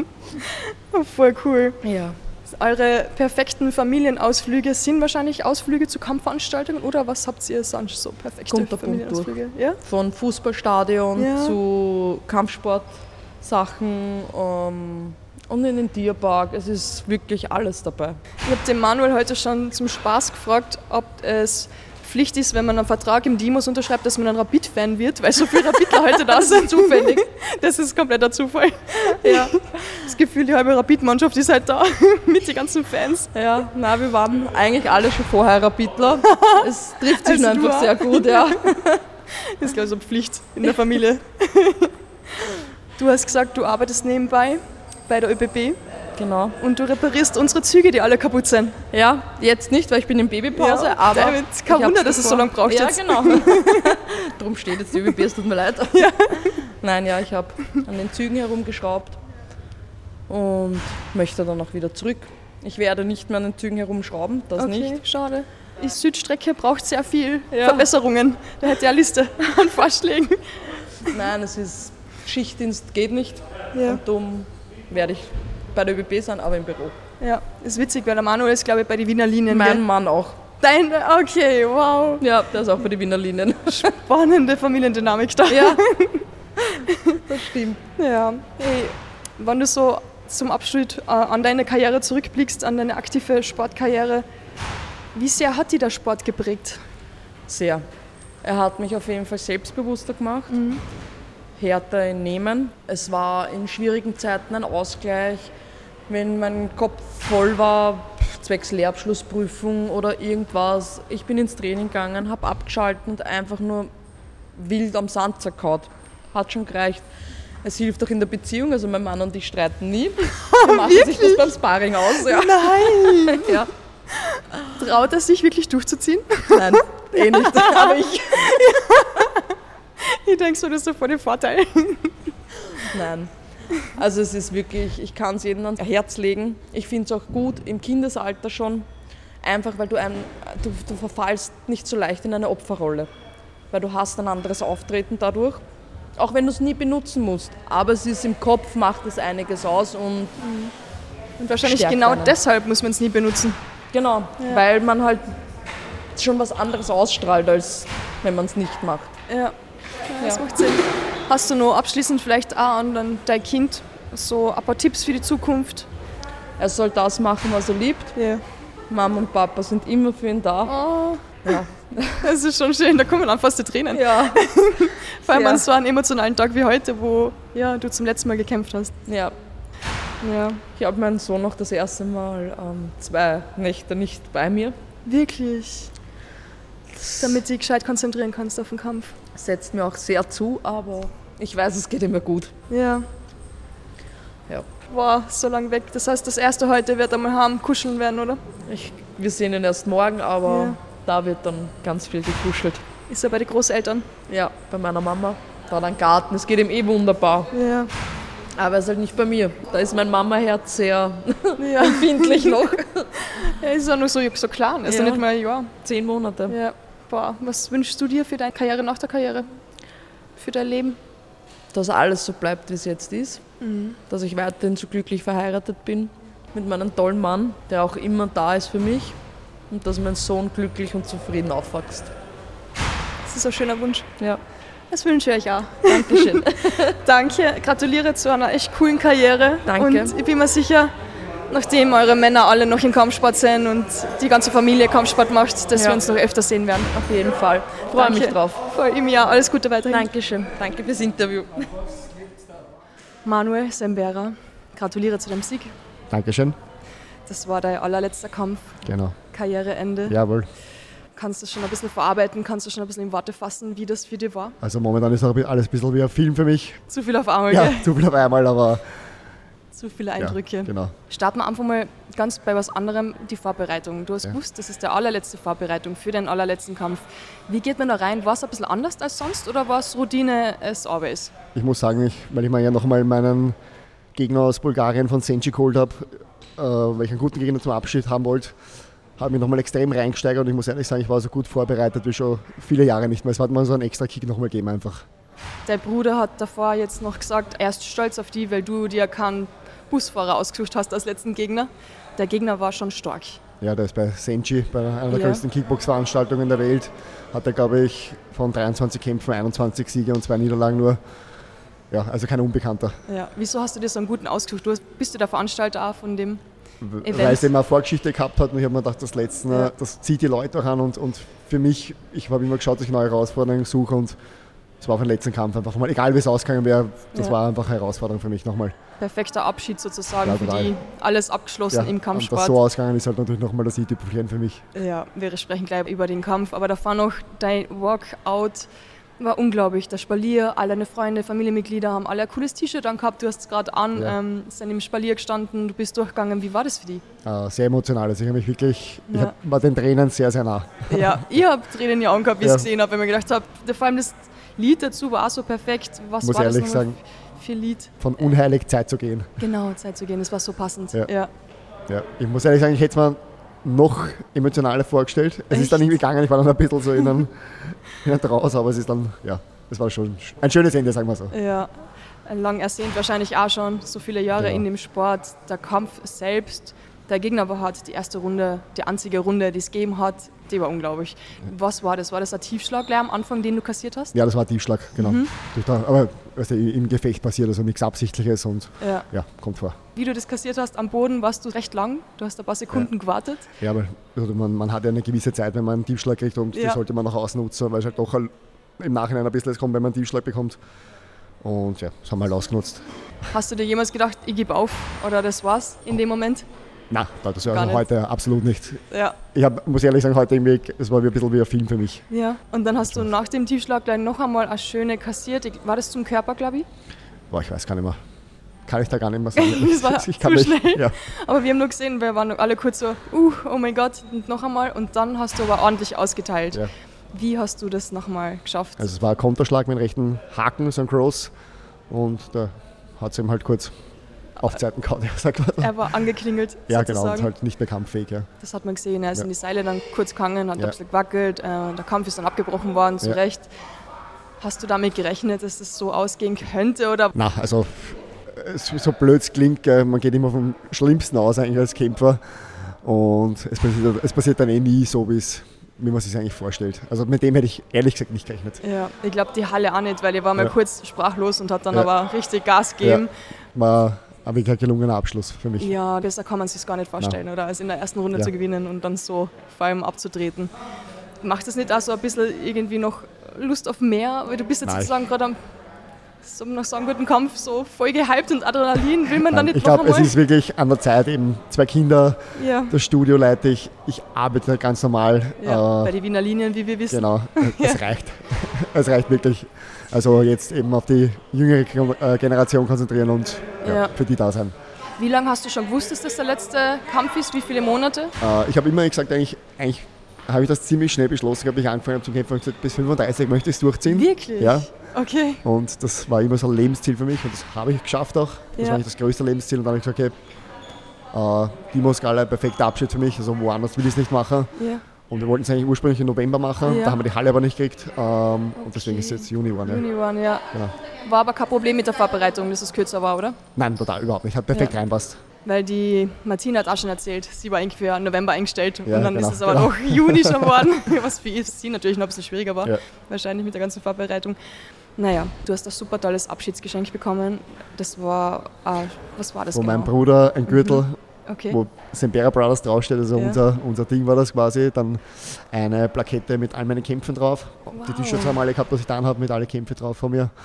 Speaker 1: Voll cool.
Speaker 3: Ja.
Speaker 1: Eure perfekten Familienausflüge sind wahrscheinlich Ausflüge zu Kampfveranstaltungen oder was habt ihr sonst so perfekte
Speaker 3: Kommt der
Speaker 1: Familienausflüge? Ja?
Speaker 3: Von Fußballstadion
Speaker 1: ja.
Speaker 3: zu Kampfsportsachen um, und in den Tierpark. Es ist wirklich alles dabei.
Speaker 1: Ich habe den Manuel heute schon zum Spaß gefragt, ob es Pflicht ist, wenn man einen Vertrag im Dimos unterschreibt, dass man ein Rapid-Fan wird, weil so viele Rapidler heute da sind.
Speaker 3: Zufällig.
Speaker 1: Das ist kompletter Zufall. Ja. Das Gefühl, die halbe Rapid-Mannschaft ist halt da mit den ganzen Fans.
Speaker 3: Ja, nein, wir waren eigentlich alle schon vorher Rapidler. Es trifft sich also einfach sehr gut, ja.
Speaker 1: Das ist, glaube ich, so Pflicht in der Familie. Du hast gesagt, du arbeitest nebenbei bei der ÖBB.
Speaker 3: Genau.
Speaker 1: Und du reparierst unsere Züge, die alle kaputt sind.
Speaker 3: Ja, jetzt nicht, weil ich bin in Babypause,
Speaker 1: ja,
Speaker 3: aber...
Speaker 1: David, kein Wunder, dass es so lange braucht
Speaker 3: ja,
Speaker 1: jetzt.
Speaker 3: Ja, genau. Darum steht jetzt die ÖBB, es tut mir leid.
Speaker 1: Ja.
Speaker 3: Nein, ja, ich habe an den Zügen herumgeschraubt und möchte dann auch wieder zurück. Ich werde nicht mehr an den Zügen herumschrauben, das
Speaker 1: okay,
Speaker 3: nicht.
Speaker 1: Schade. Die Südstrecke braucht sehr viel
Speaker 3: ja.
Speaker 1: Verbesserungen. Da hätte ich eine Liste an Vorschlägen.
Speaker 3: Nein, es ist Schichtdienst, geht nicht.
Speaker 1: Ja.
Speaker 3: Und darum werde ich bei der ÖBB sein, aber im Büro.
Speaker 1: Ja, ist witzig, weil der Manuel ist, glaube ich, bei den Wiener Linien.
Speaker 3: Mein
Speaker 1: gell?
Speaker 3: Mann auch.
Speaker 1: Dein, okay, wow.
Speaker 3: Ja, der ist auch bei den Wiener Linien.
Speaker 1: Spannende Familiendynamik da.
Speaker 3: Ja, das stimmt.
Speaker 1: Ja, hey, wenn du so zum Abschluss äh, an deine Karriere zurückblickst, an deine aktive Sportkarriere, wie sehr hat dich der Sport geprägt?
Speaker 3: Sehr. Er hat mich auf jeden Fall selbstbewusster gemacht.
Speaker 1: Mhm.
Speaker 3: Härter im Nehmen. Es war in schwierigen Zeiten ein Ausgleich, wenn mein Kopf voll war, zwecks Lehrabschlussprüfung oder irgendwas. Ich bin ins Training gegangen, habe abgeschaltet und einfach nur wild am Sand zerkaut. Hat schon gereicht. Es hilft auch in der Beziehung, also mein Mann und ich streiten nie. Wir machen sich das beim Sparring aus. Ja.
Speaker 1: Nein!
Speaker 3: Ja.
Speaker 1: Traut er sich wirklich durchzuziehen?
Speaker 3: Nein, eh nicht. Aber ich...
Speaker 1: Ich denke so, das ist so voll der Vorteil.
Speaker 3: Nein. Also es ist wirklich, ich kann es jedem ans Herz legen. Ich finde es auch gut im Kindesalter schon, einfach weil du, ein, du, du verfallst nicht so leicht in eine Opferrolle. Weil du hast ein anderes Auftreten dadurch, auch wenn du es nie benutzen musst. Aber es ist im Kopf, macht es einiges aus und
Speaker 1: Und wahrscheinlich
Speaker 3: stärkt
Speaker 1: genau
Speaker 3: einen.
Speaker 1: deshalb muss man es nie benutzen.
Speaker 3: Genau,
Speaker 1: Ja.
Speaker 3: weil man halt schon was anderes ausstrahlt, als wenn man es nicht macht.
Speaker 1: Ja, ja das
Speaker 3: Ja.
Speaker 1: macht Sinn. Hast du noch abschließend vielleicht auch an dein, dein Kind so ein paar Tipps für die Zukunft?
Speaker 3: Er soll das machen, was er liebt.
Speaker 1: Ja.
Speaker 3: Mama und Papa sind immer für ihn da.
Speaker 1: Oh,
Speaker 3: Ja.
Speaker 1: das ist schon schön, da kommen dann fast die Tränen.
Speaker 3: Ja.
Speaker 1: Vor allem
Speaker 3: Sehr.
Speaker 1: an so einem emotionalen Tag wie heute, wo ja, du zum letzten Mal gekämpft hast.
Speaker 3: ja.
Speaker 1: Ja,
Speaker 3: Ich habe meinen Sohn noch das erste Mal ähm, zwei Nächte nicht bei mir.
Speaker 1: wirklich. Damit du dich gescheit konzentrieren kannst auf den Kampf.
Speaker 3: Setzt mir auch sehr zu, aber ich weiß, es geht immer gut.
Speaker 1: Ja.
Speaker 3: Ja.
Speaker 1: Wow, so lang weg. Das heißt, das erste heute wird einmal heim kuscheln werden, oder?
Speaker 3: Ich, wir sehen ihn erst morgen, aber
Speaker 1: Ja.
Speaker 3: da wird dann ganz viel gekuschelt.
Speaker 1: Ist er bei den Großeltern?
Speaker 3: Ja, bei meiner Mama. Da hat er einen Garten, es geht ihm eh wunderbar.
Speaker 1: Ja.
Speaker 3: Aber er ist halt nicht bei mir. Da ist mein Mama-Herz sehr
Speaker 1: Ja.
Speaker 3: empfindlich noch.
Speaker 1: Er ist ja nur so, so klein, er ist ja
Speaker 3: Ja.
Speaker 1: nicht mal ein Jahr.
Speaker 3: Zehn Monate.
Speaker 1: Ja. Boah, was wünschst du dir für deine Karriere nach der Karriere? Für dein Leben?
Speaker 3: Dass alles so bleibt, wie es jetzt ist.
Speaker 1: Mhm.
Speaker 3: Dass ich weiterhin so glücklich verheiratet bin mit meinem tollen Mann, der auch immer da ist für mich. Und dass mein Sohn glücklich und zufrieden aufwächst.
Speaker 1: Das ist ein schöner Wunsch.
Speaker 3: Ja,
Speaker 1: Das wünsche ich euch auch.
Speaker 3: Dankeschön.
Speaker 1: Danke, gratuliere zu einer echt coolen Karriere.
Speaker 3: Danke.
Speaker 1: Und ich bin mir sicher, nachdem eure Männer alle noch im Kampfsport sind und die ganze Familie Kampfsport macht, dass
Speaker 3: Ja.
Speaker 1: wir uns noch öfter sehen werden.
Speaker 3: Auf jeden Fall. Freue mich
Speaker 1: Danke.
Speaker 3: drauf.
Speaker 1: Voll im Jahr. Alles Gute weiterhin.
Speaker 3: Dankeschön. Danke fürs Interview.
Speaker 1: Manuel Sembera, gratuliere zu deinem Sieg.
Speaker 4: Dankeschön.
Speaker 1: Das war dein allerletzter Kampf,
Speaker 4: Genau.
Speaker 1: Karriereende.
Speaker 4: Jawohl.
Speaker 1: Kannst du schon ein bisschen verarbeiten, kannst du schon ein bisschen in Worte fassen, wie das für dich war?
Speaker 4: Also momentan ist noch alles ein bisschen wie ein Film für mich.
Speaker 1: Zu viel auf einmal,
Speaker 4: Ja,
Speaker 1: gell?
Speaker 4: zu viel auf einmal, aber
Speaker 1: Zu viele
Speaker 4: ja,
Speaker 1: Eindrücke.
Speaker 4: genau.
Speaker 1: Starten wir einfach mal ganz bei was anderem, die Vorbereitung. Du hast
Speaker 4: Ja.
Speaker 1: gewusst, das ist die allerletzte Vorbereitung für den allerletzten Kampf. Wie geht man da rein? War es ein bisschen anders als sonst oder war es Routine as always?
Speaker 4: Ich muss sagen, ich, weil ich mir ja noch einmal meinen Gegner aus Bulgarien von Senci geholt habe, äh, weil ich einen guten Gegner zum Abschied haben wollte, habe mich nochmal extrem reingesteigert und ich muss ehrlich sagen, ich war so gut vorbereitet wie schon viele Jahre nicht mehr. Es hat mir so einen extra Kick nochmal gegeben einfach.
Speaker 1: Dein Bruder hat davor jetzt noch gesagt, er ist stolz auf dich, weil du dir keinen Busfahrer ausgesucht hast als letzten Gegner. Der Gegner war schon stark.
Speaker 4: Ja, der ist bei Senci, bei einer der
Speaker 1: Ja.
Speaker 4: größten Kickbox-Veranstaltungen der Welt, hat er, glaube ich, von dreiundzwanzig Kämpfen einundzwanzig Siege und zwei Niederlagen nur. Ja, also kein Unbekannter.
Speaker 1: Ja. Wieso hast du dir so einen guten ausgesucht? Du hast- bist du der Veranstalter auch von dem? Event.
Speaker 4: Weil es eben eine Vorgeschichte gehabt hat und ich habe mir gedacht, das Letzte,
Speaker 1: Ja.
Speaker 4: das zieht die Leute auch an und, und für mich, ich habe immer geschaut, dass ich neue Herausforderungen suche und es war auf den letzten Kampf einfach mal, egal wie es ausgegangen wäre, das
Speaker 1: Ja.
Speaker 4: war einfach eine Herausforderung für mich nochmal.
Speaker 1: Perfekter Abschied sozusagen
Speaker 4: Ja,
Speaker 1: für
Speaker 4: total.
Speaker 1: die. Alles abgeschlossen im
Speaker 4: und das
Speaker 1: Kampfsport.
Speaker 4: so ausgegangen ist halt natürlich nochmal das i-Tüpfelchen für mich.
Speaker 1: Ja, wir sprechen gleich über den Kampf, aber davor noch dein Walkout war unglaublich. Der Spalier, all deine Freunde, Familienmitglieder haben alle ein cooles T-Shirt angehabt. Du hast es gerade an,
Speaker 4: Ja.
Speaker 1: ähm, sind im Spalier gestanden, du bist durchgegangen. Wie war das für dich?
Speaker 4: Äh, sehr emotional, also ich habe mich wirklich, ich
Speaker 1: Ja.
Speaker 4: hab, war den Tränen sehr, sehr nah.
Speaker 1: Ja, ich habe Tränen in die Augen gehabt, wie ich
Speaker 4: Ja.
Speaker 1: es gesehen habe, wenn ich mir gedacht habe, vor allem das Lied dazu war auch so perfekt. Was
Speaker 4: Muss
Speaker 1: war das
Speaker 4: ehrlich
Speaker 1: nochmal
Speaker 4: sagen.
Speaker 1: für ein Lied?
Speaker 4: Von unheilig Zeit zu gehen.
Speaker 1: Genau, Zeit zu gehen, das war so passend.
Speaker 4: Ja.
Speaker 1: Ja.
Speaker 4: Ja, ich muss ehrlich sagen, ich hätte es mir noch emotionaler vorgestellt. Es
Speaker 1: Echt?
Speaker 4: ist dann irgendwie gegangen, ich war dann ein bisschen so in einem, in einem Trance, aber es ist dann, ja, es war schon ein schönes Ende, sagen wir so.
Speaker 1: Ja, lang ersehnt wahrscheinlich auch schon, so viele Jahre
Speaker 4: Ja.
Speaker 1: in dem Sport. Der Kampf selbst, der Gegner war hart, die erste Runde, die einzige Runde, die es gegeben hat, die war unglaublich. Was war das? War das ein Tiefschlag gleich am Anfang, den du kassiert hast?
Speaker 4: Ja, das war ein Tiefschlag, genau.
Speaker 1: Mhm.
Speaker 4: Durch da- Aber weißt du, im Gefecht passiert also nichts Absichtliches und
Speaker 1: Ja.
Speaker 4: ja, kommt vor.
Speaker 1: Wie du das kassiert hast am Boden, warst du recht lang. Du hast ein paar Sekunden gewartet.
Speaker 4: Ja, aber also man, man hat ja eine gewisse Zeit, wenn man einen Tiefschlag kriegt und
Speaker 1: Ja.
Speaker 4: die sollte man auch ausnutzen, weil es halt doch halt im Nachhinein ein bisschen es kommt, wenn man einen Tiefschlag bekommt. Und ja, das haben wir halt ausgenutzt.
Speaker 1: Hast du dir jemals gedacht, ich gebe auf oder das war's in dem Moment?
Speaker 4: Nein, das war
Speaker 1: Gar
Speaker 4: also
Speaker 1: nicht.
Speaker 4: heute absolut nicht.
Speaker 1: Ja.
Speaker 4: Ich hab, muss ehrlich sagen, heute irgendwie, es war wie ein bisschen wie ein Film für mich.
Speaker 1: Ja. Und dann hast du nach dem Tiefschlag gleich noch einmal eine schöne kassiert. War das zum Körper, glaube ich?
Speaker 4: Boah, ich weiß gar nicht mehr. Kann ich da gar nicht mehr sagen.
Speaker 1: Das war
Speaker 4: ich kann
Speaker 1: zu
Speaker 4: nicht,
Speaker 1: schnell.
Speaker 4: Ja.
Speaker 1: Aber wir haben nur gesehen, wir waren alle kurz so, uh, oh mein Gott, und noch einmal. Und dann hast du aber ordentlich ausgeteilt.
Speaker 4: Ja.
Speaker 1: Wie hast du das nochmal geschafft?
Speaker 4: Also es war ein Konterschlag mit einem rechten Haken, so ein Cross. Und da hat es ihm halt kurz auf Zeiten gehauen.
Speaker 1: Er war angeklingelt,
Speaker 4: ja,
Speaker 1: sozusagen.
Speaker 4: genau, und halt nicht mehr kampffähig. Ja.
Speaker 1: Das hat man gesehen, er ist
Speaker 4: ja.
Speaker 1: in die Seile dann kurz gegangen, hat
Speaker 4: ja.
Speaker 1: ein bisschen gewackelt, äh, der Kampf ist dann abgebrochen worden, zu
Speaker 4: ja.
Speaker 1: Recht. Hast du damit gerechnet, dass das so ausgehen könnte? Oder?
Speaker 4: Na, also so blöd es klingt, man geht immer vom Schlimmsten aus eigentlich als Kämpfer. Und es passiert, es passiert dann eh nie so, wie es wie man sich das eigentlich vorstellt. Also mit dem hätte ich ehrlich gesagt nicht gerechnet.
Speaker 1: Ja, ich glaube die Halle auch nicht, weil ich war mal
Speaker 4: ja.
Speaker 1: kurz sprachlos und hat dann
Speaker 4: ja.
Speaker 1: aber richtig Gas gegeben.
Speaker 4: Ja. War ein wirklich gelungener Abschluss für mich.
Speaker 1: Ja, besser kann man sich gar nicht vorstellen, Nein. oder? Als in der ersten Runde
Speaker 4: ja.
Speaker 1: zu gewinnen und dann so vor allem abzutreten. Macht das nicht auch so ein bisschen irgendwie noch Lust auf mehr? Weil du bist jetzt Nein. sozusagen gerade am so nach so einem guten Kampf so voll gehypt und Adrenalin, will man dann nicht
Speaker 4: Ich
Speaker 1: noch
Speaker 4: glaube, es ist wirklich an der Zeit, eben zwei Kinder,
Speaker 1: ja.
Speaker 4: das Studio leite ich, ich arbeite ganz normal.
Speaker 1: Ja,
Speaker 4: äh,
Speaker 1: bei den Wiener Linien, wie wir wissen.
Speaker 4: Genau, es ja. reicht. Es reicht wirklich. Also jetzt eben auf die jüngere Generation konzentrieren und ja, ja. für die da sein.
Speaker 1: Wie lange hast du schon gewusst, dass das der letzte Kampf ist? Wie viele Monate?
Speaker 4: Äh, ich habe immer gesagt, eigentlich, eigentlich habe ich das ziemlich schnell beschlossen, habe ich angefangen habe zu kämpfen und gesagt, bis fünfunddreißig möchte ich es durchziehen.
Speaker 1: Wirklich?
Speaker 4: Ja.
Speaker 1: Okay.
Speaker 4: Und das war immer so ein Lebensziel für mich und das habe ich geschafft auch. Das ja. war eigentlich das größte Lebensziel und dann habe ich gesagt, okay, äh, die Moskala, ein perfekter Abschied für mich, also woanders will ich es nicht machen. Ja. Und wir wollten es eigentlich ursprünglich im November machen, ja. da haben wir die Halle aber nicht gekriegt ähm, okay. und deswegen ist es jetzt Juni geworden.
Speaker 1: Juni geworden, ja.
Speaker 4: Genau.
Speaker 1: War aber kein Problem mit der Vorbereitung, dass es kürzer war, oder?
Speaker 4: Nein, total, überhaupt nicht. Hat perfekt ja. reinpasst.
Speaker 1: Weil die Martina hat auch schon erzählt, sie war eigentlich für November eingestellt
Speaker 4: ja,
Speaker 1: und dann
Speaker 4: genau,
Speaker 1: ist es aber
Speaker 4: genau.
Speaker 1: doch Juni schon geworden, was für sie natürlich noch ein bisschen schwieriger war,
Speaker 4: ja.
Speaker 1: wahrscheinlich mit der ganzen Vorbereitung. Naja, du hast ein super tolles Abschiedsgeschenk bekommen. Das war, äh, was war das
Speaker 4: Von
Speaker 1: genau?
Speaker 4: meinem Bruder ein Gürtel,
Speaker 1: mhm. okay.
Speaker 4: wo Sempera Brothers draufsteht, also ja. unser, unser Ding war das quasi. Dann eine Plakette mit all meinen Kämpfen drauf. Wow. Die T-Shirts haben alle gehabt, was ich dann habe, mit alle Kämpfe drauf von mir.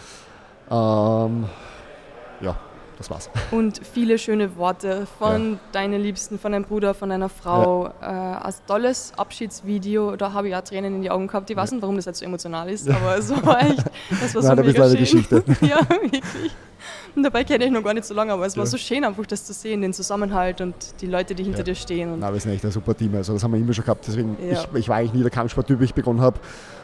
Speaker 4: Ähm, ja, das war's.
Speaker 1: Und viele schöne Worte von ja. deinen Liebsten, von deinem Bruder, von deiner Frau. Ja. Äh, als tolles Abschiedsvideo, da habe ich auch Tränen in die Augen gehabt. Ich weiß nicht, warum das jetzt so emotional ist, aber es war echt, das war so
Speaker 4: Nein,
Speaker 1: mega
Speaker 4: da
Speaker 1: schön.
Speaker 4: Geschichte.
Speaker 1: Ja, wirklich. Und dabei kenne ich noch gar nicht so lange, aber es
Speaker 4: ja.
Speaker 1: war so schön, einfach das zu sehen, den Zusammenhalt und die Leute, die hinter
Speaker 4: ja.
Speaker 1: dir stehen. Und
Speaker 4: Nein, wir sind echt ein super Team, also das haben wir immer schon gehabt. Deswegen,
Speaker 1: ja.
Speaker 4: ich, ich war eigentlich nie der Kampfsporttyp, wie ich begonnen habe.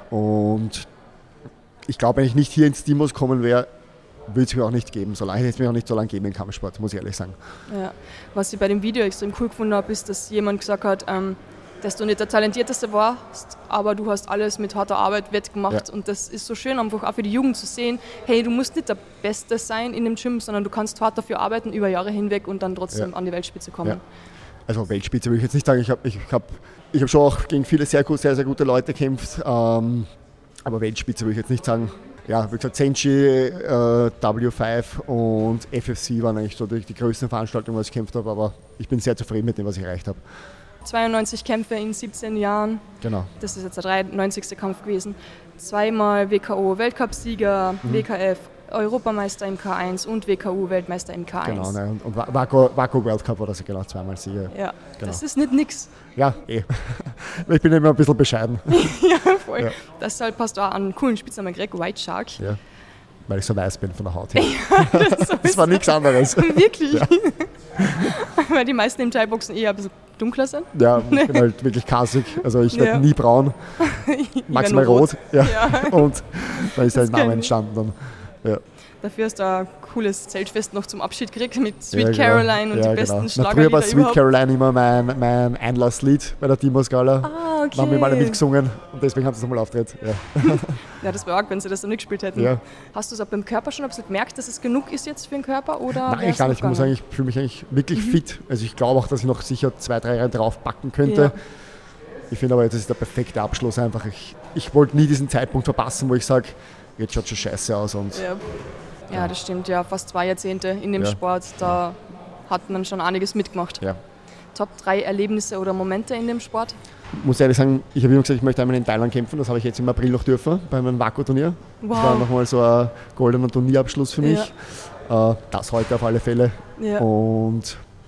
Speaker 4: Und ich glaube, wenn ich nicht hier ins Team kommen wäre, würde es mir auch nicht geben. So lange hätte es mir auch nicht so lange geben im Kampfsport, muss ich ehrlich sagen.
Speaker 1: Ja. Was ich bei dem Video extrem cool gefunden habe, ist, dass jemand gesagt hat, ähm, dass du nicht der Talentierteste warst, aber du hast alles mit harter Arbeit wettgemacht. Ja. Und das ist so schön, einfach auch für die Jugend zu sehen, hey, du musst nicht der Beste sein in dem Gym, sondern du kannst hart dafür arbeiten, über Jahre hinweg und dann trotzdem ja. an die Weltspitze kommen. Ja.
Speaker 4: Also Weltspitze würde ich jetzt nicht sagen. Ich habe ich hab, ich hab schon auch gegen viele sehr, sehr, sehr gute Leute gekämpft, ähm, aber Weltspitze würde ich jetzt nicht sagen. Ja, wie gesagt, Senshi, äh, W fünf und F F C waren eigentlich so die, die größten Veranstaltungen, was ich gekämpft habe, aber ich bin sehr zufrieden mit dem, was ich erreicht habe.
Speaker 1: zweiundneunzig Kämpfe in siebzehn Jahren.
Speaker 4: Genau.
Speaker 1: Das ist jetzt der dreiundneunzigste Kampf gewesen. Zweimal W K O-Weltcupsieger, mhm. W K F Europameister im K eins und W K U-Weltmeister im K eins.
Speaker 4: Genau, ne, und, und Waco, Waco World Cup war das genau zweimal Sieger.
Speaker 1: Ja,
Speaker 4: genau.
Speaker 1: Das ist nicht nix.
Speaker 4: Ja, eh. Ich bin immer ein bisschen bescheiden.
Speaker 1: Ja, voll.
Speaker 4: Ja.
Speaker 1: Deshalb hast du auch einen coolen Spitznamen gekriegt, White Shark.
Speaker 4: Ja, weil ich so weiß bin von der Haut her.
Speaker 1: Ja, das,
Speaker 4: das war nichts anderes.
Speaker 1: Wirklich?
Speaker 4: Ja.
Speaker 1: Weil die meisten im Thai-Boxen eher ein bisschen dunkler sind.
Speaker 4: Ja, ich bin halt wirklich kassig. Also ich werde
Speaker 1: ja.
Speaker 4: nie braun, maximal rot. rot. Ja. Ja. Und da ist der Name entstanden dann. Ja.
Speaker 1: Dafür hast du ein cooles Zeltfest noch zum Abschied gekriegt mit Sweet
Speaker 4: ja, genau.
Speaker 1: Caroline und
Speaker 4: ja,
Speaker 1: die besten
Speaker 4: genau.
Speaker 1: Schlager.
Speaker 4: Früher war Sweet Caroline immer mein, mein Einlasslied bei der Team-Moskala.
Speaker 1: Ah, okay.
Speaker 4: Da haben wir mal mitgesungen und deswegen haben sie es nochmal auftritt. Ja.
Speaker 1: Ja, das wäre arg, wenn sie das noch nicht gespielt hätten.
Speaker 4: Ja.
Speaker 1: Hast du es auch beim Körper schon ein bisschen gemerkt, dass es genug ist jetzt für den Körper? Oder
Speaker 4: Nein, ich gar nicht. Ich muss sagen, ich fühle mich eigentlich wirklich mhm. fit. Also ich glaube auch, dass ich noch sicher zwei, drei Jahre drauf packen könnte. Ja. Ich finde aber, jetzt ist der perfekte Abschluss einfach. Ich, ich wollte nie diesen Zeitpunkt verpassen, wo ich sage, jetzt schaut schon scheiße aus. Und
Speaker 1: ja. Ja, das stimmt, ja, fast zwei Jahrzehnte in dem ja. Sport, da hat man schon einiges mitgemacht.
Speaker 4: Ja.
Speaker 1: Top drei Erlebnisse oder Momente in dem Sport?
Speaker 4: Ich muss ehrlich sagen, ich habe immer gesagt, ich möchte einmal in Thailand kämpfen, das habe ich jetzt im April noch dürfen, bei meinem Waco-Turnier.
Speaker 1: Wow.
Speaker 4: Das war nochmal so ein goldener Turnierabschluss für mich. Ja. Das heute auf alle Fälle.
Speaker 1: Ja.
Speaker 4: Und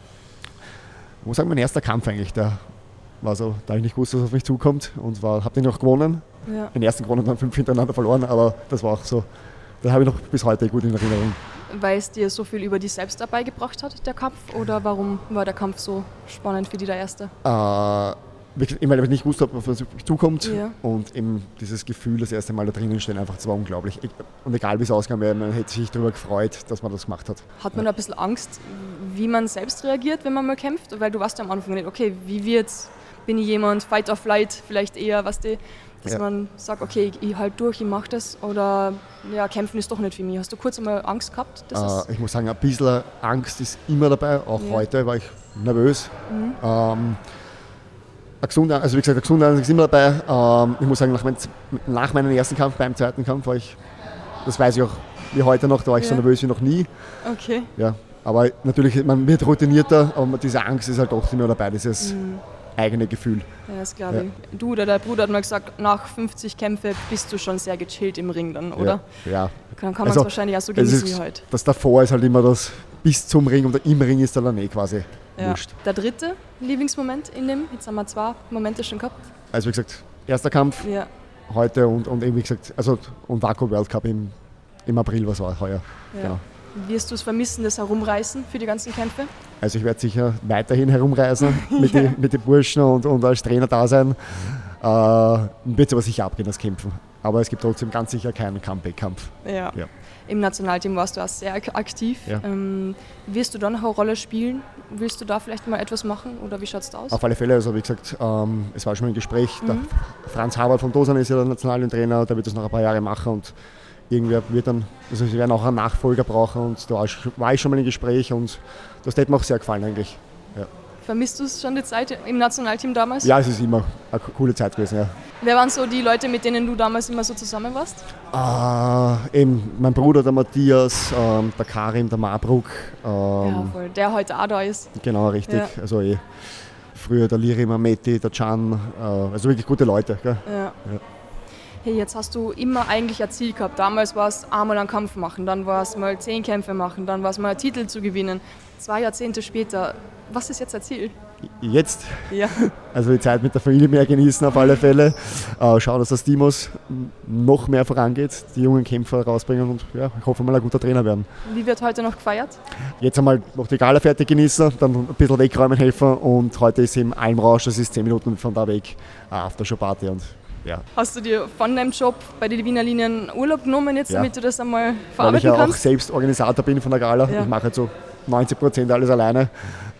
Speaker 4: ich muss sagen, mein erster Kampf eigentlich, der war so, da habe ich nicht gewusst, was auf mich zukommt und habe den noch gewonnen.
Speaker 1: Ja.
Speaker 4: Den ersten gewonnen und dann fünf hintereinander verloren, aber das war auch so. Das habe ich noch bis heute gut in Erinnerung.
Speaker 1: Weil es dir so viel über dich selbst dabei gebracht hat, der Kampf? Oder warum war der Kampf so spannend für dich, der erste?
Speaker 4: Äh, ich meine, ich nicht gewusst habe, was auf mich zukommt.
Speaker 1: Ja.
Speaker 4: Und eben dieses Gefühl, das erste Mal da drinnen stehen, einfach, das war unglaublich. Und egal wie es ausgegangen wäre, man hätte sich darüber gefreut, dass man das gemacht hat.
Speaker 1: Hat man ja. ein bisschen Angst, wie man selbst reagiert, wenn man mal kämpft? Weil du warst ja am Anfang nicht, okay, wie wird's? Bin ich jemand, Fight or Flight, vielleicht eher, was die, dass ja. man sagt, okay, ich, ich halte durch, ich mache das, oder ja, kämpfen ist doch nicht für mich. Hast du kurz einmal Angst gehabt?
Speaker 4: Äh, ich muss sagen, ein bisschen Angst ist immer dabei, auch ja. heute war ich nervös. Mhm. Ähm, ein gesunder, also wie gesagt, ein gesunder Angst ist immer dabei. Ähm, ich muss sagen, nach, mein, nach meinem ersten Kampf, beim zweiten Kampf war ich, das weiß ich auch wie heute noch, da war ich ja. so nervös wie noch nie.
Speaker 1: Okay.
Speaker 4: Ja, aber natürlich, man wird routinierter, aber diese Angst ist halt auch immer dabei, dieses mhm. eigene Gefühl.
Speaker 1: Ja, das glaube ich. Ja. Du oder dein Bruder hat mal gesagt, nach fünfzig Kämpfen bist du schon sehr gechillt im Ring dann, oder?
Speaker 4: Ja. ja.
Speaker 1: Dann kann man es also, wahrscheinlich auch so genießen wie heute.
Speaker 4: Das davor ist halt immer das bis zum Ring und im Ring ist dann eh quasi
Speaker 1: ja.
Speaker 4: wurscht.
Speaker 1: Der dritte Lieblingsmoment in dem, jetzt haben wir zwei Momente schon gehabt.
Speaker 4: Also wie gesagt, erster Kampf
Speaker 1: ja.
Speaker 4: heute und, und eben wie gesagt, also und Vaku World Cup im, im April, was war heuer.
Speaker 1: Ja.
Speaker 4: Genau.
Speaker 1: Wirst du es vermissen, das Herumreißen für die ganzen Kämpfe?
Speaker 4: Also ich werde sicher weiterhin herumreisen mit, ja. den, mit den Burschen und, und als Trainer da sein. Äh, wird es aber sicher abgehen, das Kämpfen. Aber es gibt trotzdem ganz sicher keinen Comeback-Kampf.
Speaker 1: Ja. ja. Im Nationalteam warst du auch sehr aktiv.
Speaker 4: Ja.
Speaker 1: Ähm, wirst du da noch eine Rolle spielen? Willst du da vielleicht mal etwas machen oder wie schaut es da aus?
Speaker 4: Auf alle Fälle, also wie gesagt, ähm, es war schon mal ein Gespräch. Mhm. Der Franz Haberl von Dosan ist ja der Nationaltrainer, der wird das noch ein paar Jahre machen und irgendwer wird dann, also sie werden auch einen Nachfolger brauchen und da war ich schon mal im Gespräch und das hat mir auch sehr gefallen eigentlich. Ja.
Speaker 1: Vermisst du es schon die Zeit im Nationalteam damals?
Speaker 4: Ja, es ist immer eine coole Zeit gewesen, ja.
Speaker 1: Wer waren so die Leute, mit denen du damals immer so zusammen warst?
Speaker 4: Äh, eben mein Bruder, der Matthias, ähm, der Karim, der Marbruk. Ähm,
Speaker 1: ja, voll. Der heute auch da ist.
Speaker 4: Genau, richtig. Ja. Also eh, früher der Lirim, der Meti, der Can, äh, also wirklich gute Leute. Gell?
Speaker 1: Ja.
Speaker 4: Ja.
Speaker 1: Hey, jetzt hast du immer eigentlich ein Ziel gehabt. Damals war es einmal einen Kampf machen, dann war es mal zehn Kämpfe machen, dann war es mal einen Titel zu gewinnen. Zwei Jahrzehnte später, was ist jetzt dein Ziel?
Speaker 4: Jetzt?
Speaker 1: Ja.
Speaker 4: Also die Zeit mit der Familie mehr genießen auf alle Fälle. Äh, schauen, dass das Timos noch mehr vorangeht, die jungen Kämpfer rausbringen und ja, ich hoffe mal ein guter Trainer werden.
Speaker 1: Wie wird heute noch gefeiert?
Speaker 4: Jetzt einmal noch die Gala fertig genießen, dann ein bisschen wegräumen helfen und heute ist im Almrausch, das ist zehn Minuten von da weg, eine Aftershow-Party und ja.
Speaker 1: Hast du dir von deinem Job bei den Wiener Linien Urlaub genommen, jetzt,
Speaker 4: ja.
Speaker 1: damit du das einmal verarbeiten kannst?
Speaker 4: Weil ich ja
Speaker 1: kannst?
Speaker 4: auch selbst Organisator bin von der Gala. Ja. Ich mache halt so neunzig Prozent alles alleine.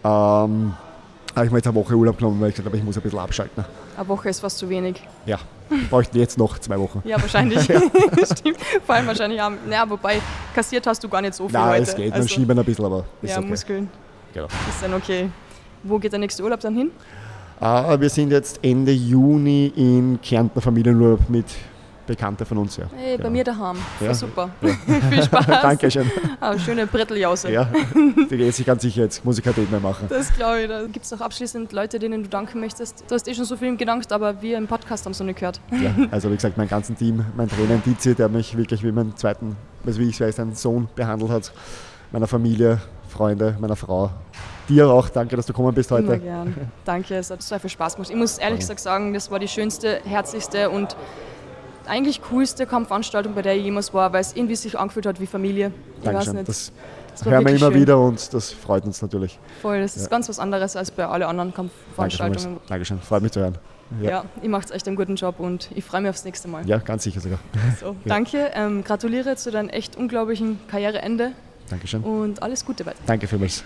Speaker 4: Ähm, habe ich mir jetzt eine Woche Urlaub genommen, weil ich gesagt habe, ich muss ein bisschen abschalten.
Speaker 1: Eine Woche ist fast zu wenig.
Speaker 4: Ja, ich bräuchte jetzt noch zwei Wochen.
Speaker 1: Ja, wahrscheinlich. Ja. Stimmt. Vor allem wahrscheinlich auch. Naja, wobei, kassiert hast du gar nicht so viel
Speaker 4: Nein,
Speaker 1: heute.
Speaker 4: es geht, man
Speaker 1: also,
Speaker 4: schieben ein bisschen, aber ist
Speaker 1: ja,
Speaker 4: okay.
Speaker 1: Muskeln.
Speaker 4: Genau.
Speaker 1: Ist dann okay. Wo geht der nächste Urlaub dann hin?
Speaker 4: Uh, wir sind jetzt Ende Juni in Kärntner Familienurlaub mit Bekannten von uns. Ja.
Speaker 1: Hey,
Speaker 4: genau.
Speaker 1: Bei mir daheim.
Speaker 4: Ja.
Speaker 1: Super.
Speaker 4: Ja.
Speaker 1: Viel Spaß.
Speaker 4: Dankeschön.
Speaker 1: Ah, schöne Bretteljause.
Speaker 4: Ja, die geht sich ganz sicher, jetzt muss ich kein Date mehr machen.
Speaker 1: Das glaube ich. Da gibt es noch abschließend Leute, denen du danken möchtest. Du hast eh schon so viel gedankt, aber wir im Podcast haben es noch nicht gehört.
Speaker 4: Ja, also wie gesagt, mein ganzes Team, mein Trainer Dizi, der mich wirklich wie meinen zweiten, also wie ich weiß, einen Sohn behandelt hat, meiner Familie, Freunde, meiner Frau. Dir auch, danke, dass du gekommen bist heute.
Speaker 1: Immer gern. Danke, es hat so viel Spaß gemacht. Ich muss ehrlich gesagt sagen, das war die schönste, herzlichste und eigentlich coolste Kampfveranstaltung, bei der ich jemals war, weil es irgendwie sich angefühlt hat wie Familie. Ich
Speaker 4: Dankeschön.
Speaker 1: weiß nicht.
Speaker 4: Das,
Speaker 1: das
Speaker 4: hören wir immer
Speaker 1: schön.
Speaker 4: wieder und das freut uns natürlich.
Speaker 1: Voll, das ist ja. ganz was anderes als bei allen anderen Kampfveranstaltungen.
Speaker 4: Dankeschön, Dankeschön. Freut mich zu hören.
Speaker 1: Ja, ja ihr macht echt einen guten Job und ich freue mich aufs nächste Mal.
Speaker 4: Ja, ganz sicher sogar.
Speaker 1: So, ja. Danke, ähm, gratuliere zu deinem echt unglaublichen Karriereende.
Speaker 4: Dankeschön.
Speaker 1: Und alles Gute weiter.
Speaker 4: Danke vielmals.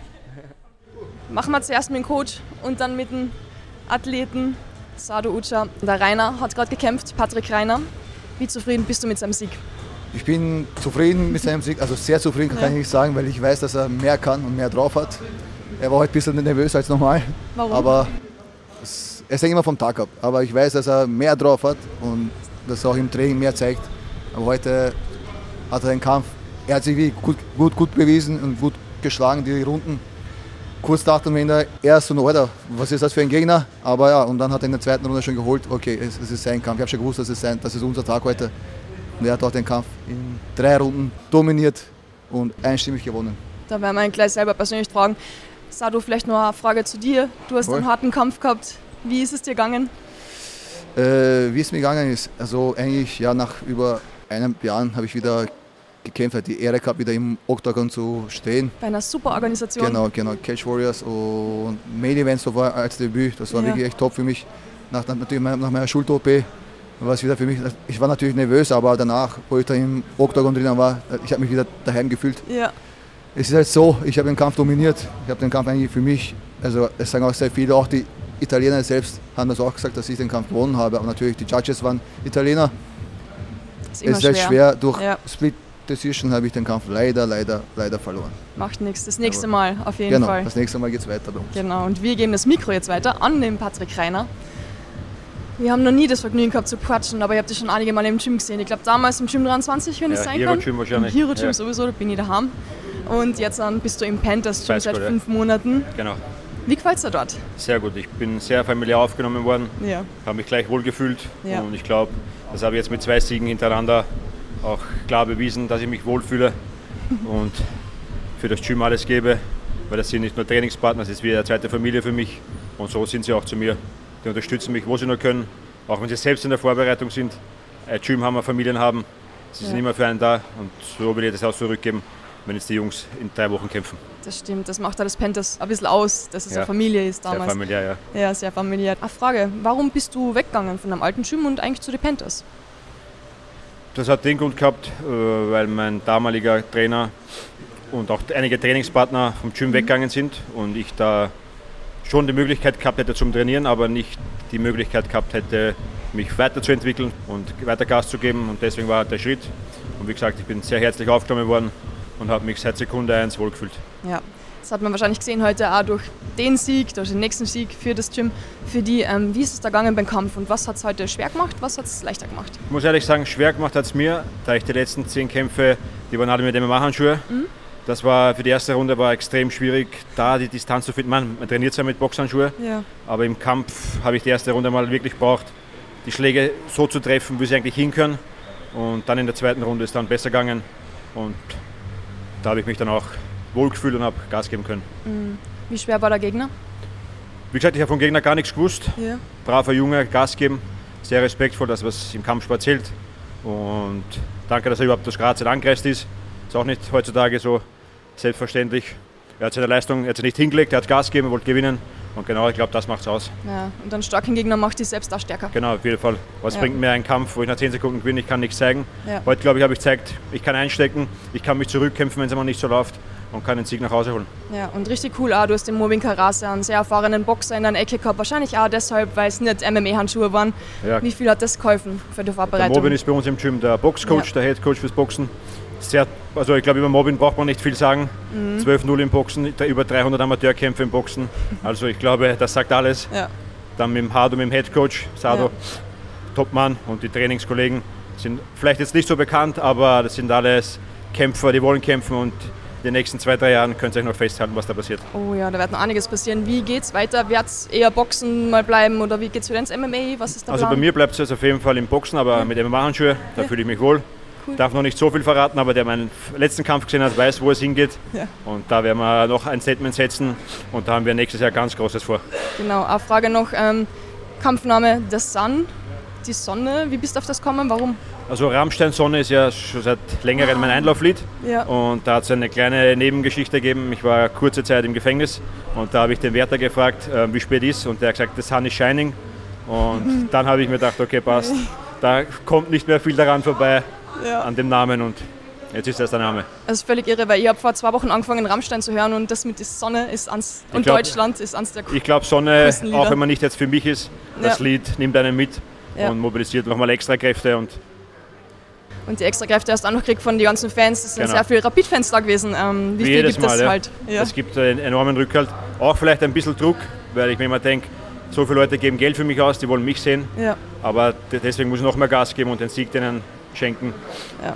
Speaker 1: Machen wir zuerst mit dem Coach und dann mit dem Athleten Sado Ucha. Der Rainer hat gerade gekämpft, Patrick Rainer. Wie zufrieden bist du mit seinem Sieg?
Speaker 5: Ich bin zufrieden mit seinem Sieg, also sehr zufrieden kann ja. ich nicht sagen, weil ich weiß, dass er mehr kann und mehr drauf hat. Er war heute ein bisschen nervös als normal.
Speaker 1: Warum?
Speaker 5: Aber es, es hängt immer vom Tag ab. Aber ich weiß, dass er mehr drauf hat und dass er auch im Training mehr zeigt. Aber heute hat er den Kampf, er hat sich gut, gut, gut bewiesen und gut geschlagen, die Runden. Kurz dachte man in der ersten Runde, was ist das für ein Gegner? Aber ja, und dann hat er in der zweiten Runde schon geholt, okay, es, es ist sein Kampf. Ich habe schon gewusst, das ist, sein, das ist unser Tag heute. Und er hat auch den Kampf in drei Runden dominiert und einstimmig gewonnen.
Speaker 1: Da werden wir ihn gleich selber persönlich fragen. Sado, vielleicht noch eine Frage zu dir. Du hast Voll. einen harten Kampf gehabt. Wie ist es dir gegangen?
Speaker 5: Äh, wie es mir gegangen ist? Also eigentlich ja, nach über eineinhalb Jahren habe ich wieder gekämpft, die Ehre gehabt, wieder im Oktagon zu stehen.
Speaker 1: Bei einer super Organisation.
Speaker 5: Genau, genau. Cage Warriors und Main Event so war als Debüt. Das war
Speaker 1: Ja.
Speaker 5: wirklich echt top für mich. Nach, natürlich nach meiner Schulter-O P war es wieder für mich. Ich war natürlich nervös, aber danach, wo ich da im Oktagon drin war, ich habe mich wieder daheim gefühlt.
Speaker 1: Ja.
Speaker 5: Es ist halt so, ich habe den Kampf dominiert. Ich habe den Kampf eigentlich für mich, also es sagen auch sehr viele, auch die Italiener selbst haben das auch gesagt, dass ich den Kampf gewonnen habe. Aber natürlich, die Judges waren Italiener.
Speaker 1: Ist immer
Speaker 5: Es ist halt
Speaker 1: schwer.
Speaker 5: schwer. Durch
Speaker 1: Ja.
Speaker 5: Split Decision habe ich den Kampf leider, leider, leider verloren.
Speaker 1: Macht nichts. Das nächste
Speaker 5: Aber-
Speaker 1: Mal auf jeden
Speaker 5: Genau,
Speaker 1: Fall.
Speaker 5: das nächste Mal geht es weiter bei uns.
Speaker 1: Genau, und wir geben das Mikro jetzt weiter an den Patrick Reiner. Wir haben noch nie das Vergnügen gehabt zu quatschen, aber ihr habt dich schon einige Mal im Gym gesehen. Ich glaube damals im Gym dreiundzwanzig, wenn es
Speaker 6: Ja,
Speaker 1: sein
Speaker 6: Hero
Speaker 1: kann.
Speaker 6: Gym
Speaker 1: Im
Speaker 6: wahrscheinlich.
Speaker 1: Hero Gym
Speaker 6: Ja.
Speaker 1: sowieso, da bin ich daheim. Und jetzt dann bist du im Panthers Gym
Speaker 6: Weiß
Speaker 1: seit
Speaker 6: gut, ja.
Speaker 1: fünf Monaten.
Speaker 6: Genau,
Speaker 1: Wie gefällt es dir dort?
Speaker 6: sehr gut. Ich bin sehr familiär aufgenommen worden,
Speaker 1: Ja.
Speaker 6: habe mich gleich wohl gefühlt
Speaker 1: Ja.
Speaker 6: und ich glaube, das habe ich jetzt mit zwei Siegen hintereinander auch klar bewiesen, dass ich mich wohlfühle und für das Gym alles gebe, weil das sind nicht nur Trainingspartner, das ist wie eine zweite Familie für mich und so sind sie auch zu mir. Die unterstützen mich, wo sie nur können, auch wenn sie selbst in der Vorbereitung sind. Ein Gym haben wir, Familien haben, sie sind
Speaker 1: Ja.
Speaker 6: immer für einen da und so will ich das auch zurückgeben, wenn jetzt die Jungs in drei Wochen kämpfen.
Speaker 1: Das stimmt, das macht ja das Panthers ein bisschen aus, dass es
Speaker 6: Ja.
Speaker 1: eine Familie ist
Speaker 6: Sehr
Speaker 1: damals.
Speaker 6: familiär, ja.
Speaker 1: Ja, sehr familiär. Eine Frage, warum bist du weggegangen von einem alten Gym und eigentlich zu den Panthers?
Speaker 6: Das hat den Grund gehabt, äh, weil mein damaliger Trainer und auch einige Trainingspartner vom Gym weggegangen sind und ich da schon die Möglichkeit gehabt hätte zum Trainieren, aber nicht die Möglichkeit gehabt hätte, mich weiterzuentwickeln und weiter Gas zu geben und deswegen war der Schritt. Und wie gesagt, ich bin sehr herzlich aufgenommen worden und habe mich seit Sekunde eins wohlgefühlt.
Speaker 1: Ja, das hat man wahrscheinlich gesehen heute auch durch den Sieg, durch den nächsten Sieg für das Gym. Für die, ähm, wie ist es da gegangen beim Kampf und was hat es heute schwer gemacht, was hat es leichter gemacht?
Speaker 6: Ich muss ehrlich sagen, schwer gemacht hat es mir, da ich die letzten zehn Kämpfe, die waren alle mit M M A-Handschuhe.
Speaker 1: Mhm.
Speaker 6: Das war für die erste Runde war extrem schwierig, da die Distanz zu finden. Man, man trainiert zwar mit Boxhandschuhe,
Speaker 1: Ja.
Speaker 6: aber im Kampf habe ich die erste Runde mal wirklich gebraucht, die Schläge so zu treffen, wie sie eigentlich hinkönnen. Und dann in der zweiten Runde ist dann besser gegangen und da habe ich mich dann auch wohlgefühlt und habe Gas geben können.
Speaker 1: Wie schwer war der Gegner?
Speaker 6: Wie gesagt, ich habe vom Gegner gar nichts gewusst.
Speaker 1: Ja.
Speaker 6: Braver Junge, Gas geben, sehr respektvoll, das was im Kampfsport zählt. Und danke, dass er überhaupt das Graz nicht angereist ist. Ist auch nicht heutzutage so selbstverständlich. Er hat seine Leistung, er hat sie nicht hingelegt, er hat Gas gegeben, er wollte gewinnen. Und genau, ich glaube, das macht es aus.
Speaker 1: Ja, und einen starken Gegner macht dich selbst auch stärker.
Speaker 6: Genau, auf jeden Fall. Was
Speaker 1: Ja.
Speaker 6: bringt mir ein Kampf, wo ich nach zehn Sekunden gewinne, ich kann nichts zeigen.
Speaker 1: Ja.
Speaker 6: Heute, glaube ich, habe ich gezeigt, ich kann einstecken, ich kann mich zurückkämpfen, wenn es einmal nicht so läuft und kann den Sieg nach Hause holen.
Speaker 1: Ja, und richtig cool auch, du hast den Mobin Karase, einen sehr erfahrenen Boxer in deiner Ecke gehabt. Wahrscheinlich auch deshalb, weil es nicht M M A-Handschuhe waren.
Speaker 6: Ja.
Speaker 1: Wie viel hat das geholfen für die
Speaker 6: Der
Speaker 1: Vorbereitung?
Speaker 6: Mobin ist bei uns im Gym der Boxcoach,
Speaker 1: Ja.
Speaker 6: der Headcoach fürs Boxen. Sehr, also ich glaube, über Mobin braucht man nicht viel sagen.
Speaker 1: Mhm.
Speaker 6: zwölf null im Boxen, über dreihundert Amateurkämpfe im Boxen. Also ich glaube, das sagt alles.
Speaker 1: Ja.
Speaker 6: Dann mit dem Hado, mit dem Headcoach, Sado,
Speaker 1: Ja.
Speaker 6: Topmann und die Trainingskollegen sind vielleicht jetzt nicht so bekannt, aber das sind alles Kämpfer, die wollen kämpfen und in den nächsten zwei, drei Jahren könnt ihr euch noch festhalten, was da passiert.
Speaker 1: Oh ja, da wird noch einiges passieren. Wie geht's weiter? Wird es eher Boxen mal bleiben oder wie geht's wieder ins M M A? Was ist der
Speaker 6: Also bei
Speaker 1: Plan?
Speaker 6: mir bleibt es jetzt auf jeden Fall im Boxen, aber mit M M A-Handschuhe, da
Speaker 1: Ja.
Speaker 6: fühle ich mich wohl.
Speaker 1: Cool.
Speaker 6: Darf noch nicht so viel verraten, aber der meinen letzten Kampf gesehen hat, weiß, wo es hingeht.
Speaker 1: Ja.
Speaker 6: Und da werden wir noch ein Statement setzen und da haben wir nächstes Jahr ganz Großes vor.
Speaker 1: Genau, eine Frage noch. Ähm, Kampfname The Sun, die Sonne. Wie bist du auf das gekommen? Warum?
Speaker 6: Also Rammstein Sonne ist ja schon seit längerem mein Einlauflied.
Speaker 1: Ja.
Speaker 6: Und da hat es eine kleine Nebengeschichte gegeben. Ich war kurze Zeit im Gefängnis und da habe ich den Wärter gefragt, äh, wie spät ist. Und der hat gesagt, the sun is shining. Und dann habe ich mir gedacht, okay, passt. Da kommt nicht mehr viel daran vorbei
Speaker 1: Ja.
Speaker 6: an dem Namen und jetzt ist das der Name.
Speaker 1: Das ist völlig irre, weil ich habe vor zwei Wochen angefangen, Rammstein zu hören und das mit der Sonne ist ans, und
Speaker 6: glaub-
Speaker 1: Deutschland ist eins der
Speaker 6: Ich glaube, Sonne,
Speaker 1: Größten Lieder.
Speaker 6: auch wenn man nicht jetzt für mich ist, das
Speaker 1: Ja.
Speaker 6: Lied nimmt einen mit
Speaker 1: Ja.
Speaker 6: und mobilisiert nochmal extra Kräfte. Und
Speaker 1: Und die extra Kräfte hast du auch noch gekriegt von den ganzen Fans. Es sind
Speaker 6: Genau.
Speaker 1: sehr viele Rapid-Fans da gewesen. Ähm, wie
Speaker 6: wie
Speaker 1: viel
Speaker 6: jedes
Speaker 1: gibt es
Speaker 6: Mal, ja.
Speaker 1: halt? Ja.
Speaker 6: Es gibt einen enormen Rückhalt. Auch vielleicht ein bisschen Druck, weil ich mir immer denke, so viele Leute geben Geld für mich aus, die wollen mich sehen.
Speaker 1: Ja.
Speaker 6: Aber de- deswegen muss ich noch mehr Gas geben und den Sieg denen schenken.
Speaker 1: Ja.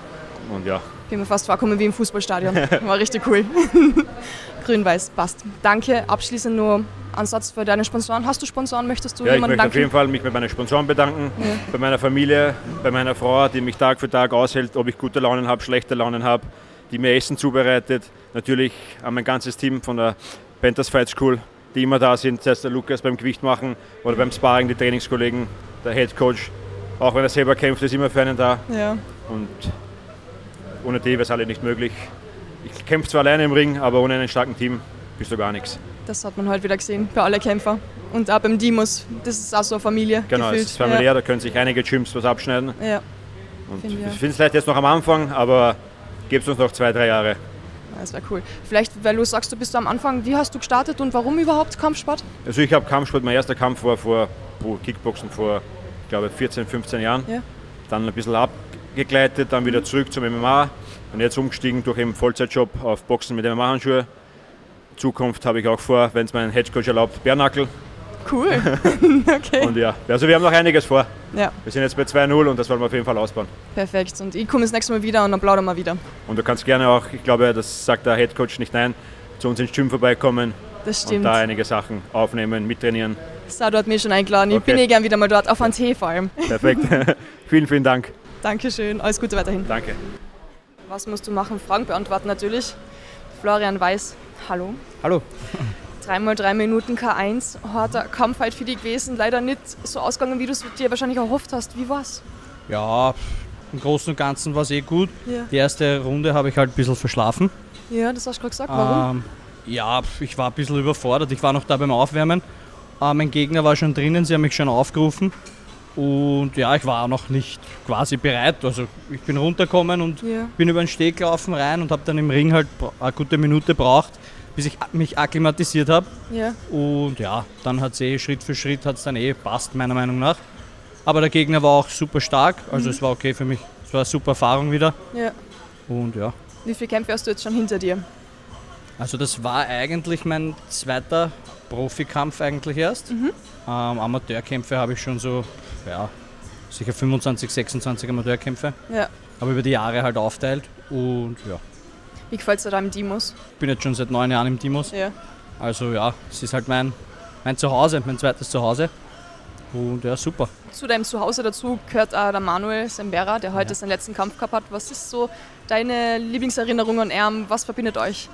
Speaker 6: Und ja,
Speaker 1: Bin mir fast vorgekommen wie im Fußballstadion. War richtig cool. Grün-Weiß, passt. Danke. Abschließend nur ein Satz für deine Sponsoren. Hast du Sponsoren? Möchtest du
Speaker 6: ja ich
Speaker 1: jemanden
Speaker 6: möchte auf jeden
Speaker 1: danken?
Speaker 6: Fall mich bei meinen Sponsoren bedanken, bei meiner Familie, bei meiner Frau, die mich Tag für Tag aushält, ob ich gute Launen habe, schlechte Launen habe, die mir Essen zubereitet. Natürlich an mein ganzes Team von der Panthers Fight School, die immer da sind, sei es der Lukas beim Gewicht machen oder beim Sparring, die Trainingskollegen, der Head Coach. Auch wenn er selber kämpft, ist immer für einen da.
Speaker 1: Ja.
Speaker 6: Und ohne die wäre es alle nicht möglich. Ich kämpfe zwar alleine im Ring, aber ohne einen starken Team bist du gar nichts.
Speaker 1: Das hat man heute wieder gesehen, bei allen Kämpfern. Und auch beim Dimos, das ist auch so eine Familie.
Speaker 6: Genau,
Speaker 1: gefühlt.
Speaker 6: es ist familiär, ja. Da können sich einige Gyms was abschneiden.
Speaker 1: Ja.
Speaker 6: Und
Speaker 1: Find
Speaker 6: ich
Speaker 1: ja.
Speaker 6: finde es vielleicht jetzt noch am Anfang, aber gebt uns noch zwei, drei Jahre.
Speaker 1: Das wäre cool. Vielleicht, weil du sagst, du bist am Anfang, wie hast du gestartet und warum überhaupt Kampfsport?
Speaker 6: Also ich habe Kampfsport, mein erster Kampf war vor Kickboxen vor, ich glaube, vierzehn, fünfzehn Jahren. Ja. Dann ein bisschen abgegleitet, dann wieder zurück zum M M A und jetzt umgestiegen durch einen Vollzeitjob auf Boxen mit M M A-Handschuhe. In Zukunft habe ich auch vor, wenn es mein Headcoach erlaubt, Bärnackel.
Speaker 1: Cool. Okay.
Speaker 6: Und ja, also wir haben noch einiges vor.
Speaker 1: Ja.
Speaker 6: Wir sind jetzt bei zwei null und das wollen wir auf jeden Fall ausbauen.
Speaker 1: Perfekt. Und ich komme das nächste Mal wieder und dann plaudern wir wieder.
Speaker 6: Und du kannst gerne auch, ich glaube, das sagt der Headcoach nicht nein, zu uns ins Gym vorbeikommen.
Speaker 1: Das stimmt.
Speaker 6: Und da einige Sachen aufnehmen, mittrainieren.
Speaker 1: Sado hat mich schon eingeladen. Ich
Speaker 6: Okay.
Speaker 1: bin eh gern wieder mal dort, auf einen Tee vor allem.
Speaker 6: Perfekt. Vielen, vielen Dank.
Speaker 1: Dankeschön. Alles Gute weiterhin.
Speaker 6: Danke.
Speaker 1: Was musst du machen? Fragen beantworten natürlich. Florian Weiß, hallo.
Speaker 7: Hallo.
Speaker 1: drei mal drei Minuten K eins, harter Kampf halt für dich gewesen. Leider nicht so ausgegangen, wie du es dir wahrscheinlich erhofft hast. Wie war's?
Speaker 7: Ja, im Großen und Ganzen war es eh gut.
Speaker 1: Ja.
Speaker 7: Die erste Runde habe ich halt ein bisschen verschlafen.
Speaker 1: Ja, das hast du gerade gesagt. Warum?
Speaker 7: Ähm, ja, ich war ein bisschen überfordert. Ich war noch da beim Aufwärmen. Äh, mein Gegner war schon drinnen, sie haben mich schon aufgerufen. Und ja, ich war auch noch nicht quasi bereit. Also ich bin runtergekommen und
Speaker 1: Ja.
Speaker 7: bin über den Steg gelaufen rein und habe dann im Ring halt eine gute Minute gebraucht, bis ich mich akklimatisiert habe.
Speaker 1: Ja.
Speaker 7: Und ja, dann hat es eh Schritt für Schritt hat's dann eh passt, meiner Meinung nach. Aber der Gegner war auch super stark, also
Speaker 1: Mhm.
Speaker 7: es war okay für mich. Es war eine super Erfahrung wieder.
Speaker 1: Ja.
Speaker 7: Und ja,
Speaker 1: Wie viele Kämpfe hast du jetzt schon hinter dir?
Speaker 7: also das war eigentlich mein zweiter Profikampf eigentlich erst.
Speaker 1: Mhm.
Speaker 7: Ähm, Amateurkämpfe habe ich schon so, ja, sicher fünfundzwanzig, sechsundzwanzig Amateurkämpfe.
Speaker 1: Ja.
Speaker 7: Aber über die Jahre halt aufteilt und ja,
Speaker 1: Wie gefällt es dir da im Dimos?
Speaker 7: ich bin jetzt schon seit neun Jahren im Dimos.
Speaker 1: Ja.
Speaker 7: Also ja, es ist halt mein, mein Zuhause, mein zweites Zuhause. Und ja, super.
Speaker 1: Zu deinem Zuhause dazu gehört auch der Manuel Sembera, der heute
Speaker 7: Ja.
Speaker 1: seinen letzten Kampf gehabt hat. Was ist so deine Lieblingserinnerung an ihn? Was verbindet euch?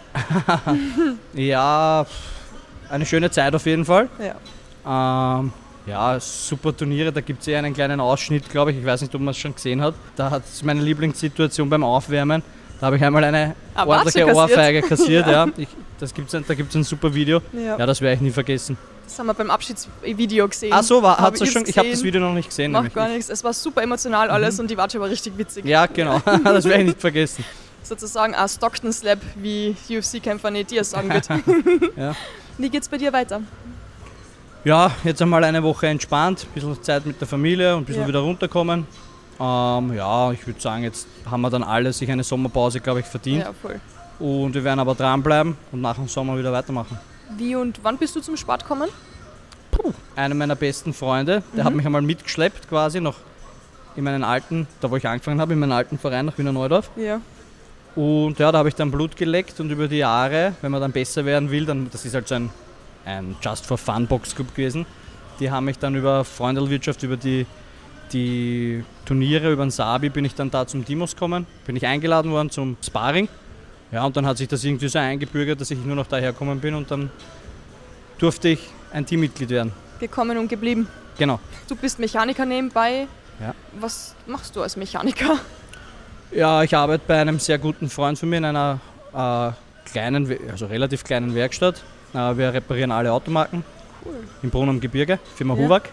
Speaker 7: Ja, eine schöne Zeit auf jeden Fall.
Speaker 1: Ja.
Speaker 7: Ähm, ja, super Turniere, da gibt es eh einen kleinen Ausschnitt, glaube ich. Ich weiß nicht, ob man es schon gesehen hat. Da hat es meine Lieblingssituation beim Aufwärmen. Da habe ich einmal eine
Speaker 1: Ah,
Speaker 7: ordentliche
Speaker 1: kassiert.
Speaker 7: Ohrfeige kassiert.
Speaker 1: Ja.
Speaker 7: ja. Ich, das gibt's, ein- da gibt es ein super Video.
Speaker 1: Ja.
Speaker 7: Ja, das werde ich nie vergessen.
Speaker 1: Das haben wir beim Abschiedsvideo gesehen.
Speaker 7: Ach so, war,
Speaker 1: Hab
Speaker 7: hat's das
Speaker 1: ich's
Speaker 7: schon? Ich habe das
Speaker 1: gesehen.
Speaker 7: Video noch nicht gesehen.
Speaker 1: Macht
Speaker 7: nämlich.
Speaker 1: gar nichts. Es war super emotional alles und die Watsche war richtig witzig.
Speaker 7: Ja, genau. Das werde ich nicht vergessen.
Speaker 1: Sozusagen ein Stockton-Slap, wie U F C-Kämpfer nicht dir sagen wird.
Speaker 7: Ja.
Speaker 1: Wie geht's bei dir weiter?
Speaker 7: Ja, jetzt einmal eine Woche entspannt, ein bisschen Zeit mit der Familie und ein bisschen
Speaker 1: Ja.
Speaker 7: wieder runterkommen. Ähm, ja, ich würde sagen, jetzt haben wir dann alle sich eine Sommerpause, glaube ich, verdient.
Speaker 1: Ja, voll.
Speaker 7: Und wir werden aber dranbleiben und nach dem Sommer wieder weitermachen.
Speaker 1: Wie und wann bist du zum Sport gekommen?
Speaker 7: Einer meiner besten Freunde, der
Speaker 1: Mhm.
Speaker 7: hat mich einmal mitgeschleppt quasi noch in meinen alten, da wo ich angefangen habe, in meinen alten Verein nach Wiener Neudorf.
Speaker 1: Ja.
Speaker 7: Und ja, da habe ich dann Blut geleckt und über die Jahre, wenn man dann besser werden will, dann, das ist halt so ein, ein Just for Fun Boxclub gewesen, die haben mich dann über Freundelwirtschaft, über die, die Turniere, über den Sabi, bin ich dann da zum Dimos gekommen, bin ich eingeladen worden zum Sparring. Ja, und dann hat sich das irgendwie so eingebürgert, dass ich nur noch daher gekommen bin und dann durfte ich ein Teammitglied werden.
Speaker 1: Gekommen und geblieben.
Speaker 7: Genau.
Speaker 1: Du bist Mechaniker nebenbei.
Speaker 7: Ja.
Speaker 1: Was machst du als Mechaniker?
Speaker 7: Ja, ich arbeite bei einem sehr guten Freund von mir in einer äh, kleinen, We- also relativ kleinen Werkstatt. Äh, wir reparieren alle Automarken.
Speaker 1: Cool.
Speaker 7: Im Brunn am Gebirge, Firma
Speaker 1: Ja.
Speaker 7: Huwag.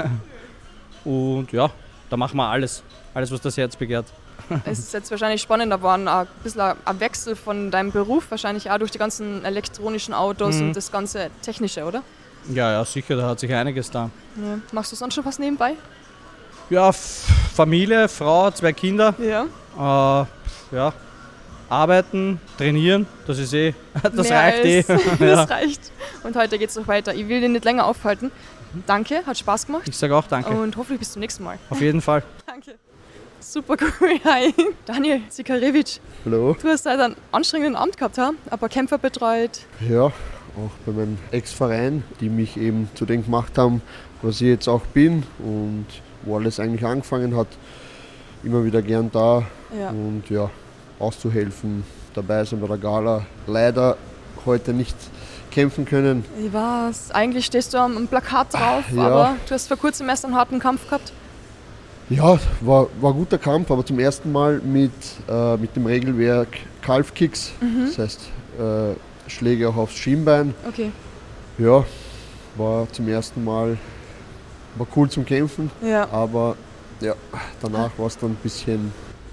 Speaker 7: Und ja, da machen wir alles. Alles, was das Herz begehrt.
Speaker 1: Es ist jetzt wahrscheinlich spannender geworden, ein bisschen ein Wechsel von deinem Beruf, wahrscheinlich auch durch die ganzen elektronischen Autos
Speaker 7: Mhm.
Speaker 1: und das ganze Technische, oder?
Speaker 7: Ja, ja, sicher, da hat sich einiges da.
Speaker 1: Ja. Machst du sonst schon was nebenbei?
Speaker 7: Ja, F- Familie, Frau, zwei Kinder.
Speaker 1: Ja.
Speaker 7: Äh, ja, arbeiten, trainieren, das ist eh, das
Speaker 1: Mehr
Speaker 7: reicht eh.
Speaker 1: als-
Speaker 7: Ja.
Speaker 1: Das reicht. Und heute geht es noch weiter. Ich will dich nicht länger aufhalten. Danke, hat Spaß gemacht.
Speaker 7: Ich sage auch danke.
Speaker 1: Und hoffentlich bis zum nächsten Mal.
Speaker 7: Auf jeden Fall.
Speaker 1: Danke. Super cool. Hi. Daniel Sikarewitsch,
Speaker 4: Hallo.
Speaker 1: du hast heute einen anstrengenden Abend gehabt, ha? Ein paar Kämpfer betreut.
Speaker 4: Ja, auch bei meinem Ex-Verein, die mich eben zu dem gemacht haben, was ich jetzt auch bin und wo alles eigentlich angefangen hat. Immer wieder gern da
Speaker 1: Ja.
Speaker 4: und ja, auszuhelfen, dabei sein bei der Gala. Leider heute nicht kämpfen können.
Speaker 1: Ich weiß, eigentlich stehst du am am Plakat drauf,
Speaker 4: Ja.
Speaker 1: aber du hast vor kurzem erst einen harten Kampf gehabt.
Speaker 4: Ja, war, war ein guter Kampf, aber zum ersten Mal mit, äh, mit dem Regelwerk Calf Kicks,
Speaker 1: Mhm.
Speaker 4: das heißt äh, Schläge auch aufs Schienbein.
Speaker 1: Okay.
Speaker 4: Ja, war zum ersten Mal, war cool zum Kämpfen,
Speaker 1: Ja.
Speaker 4: aber ja, danach war es dann ein bisschen,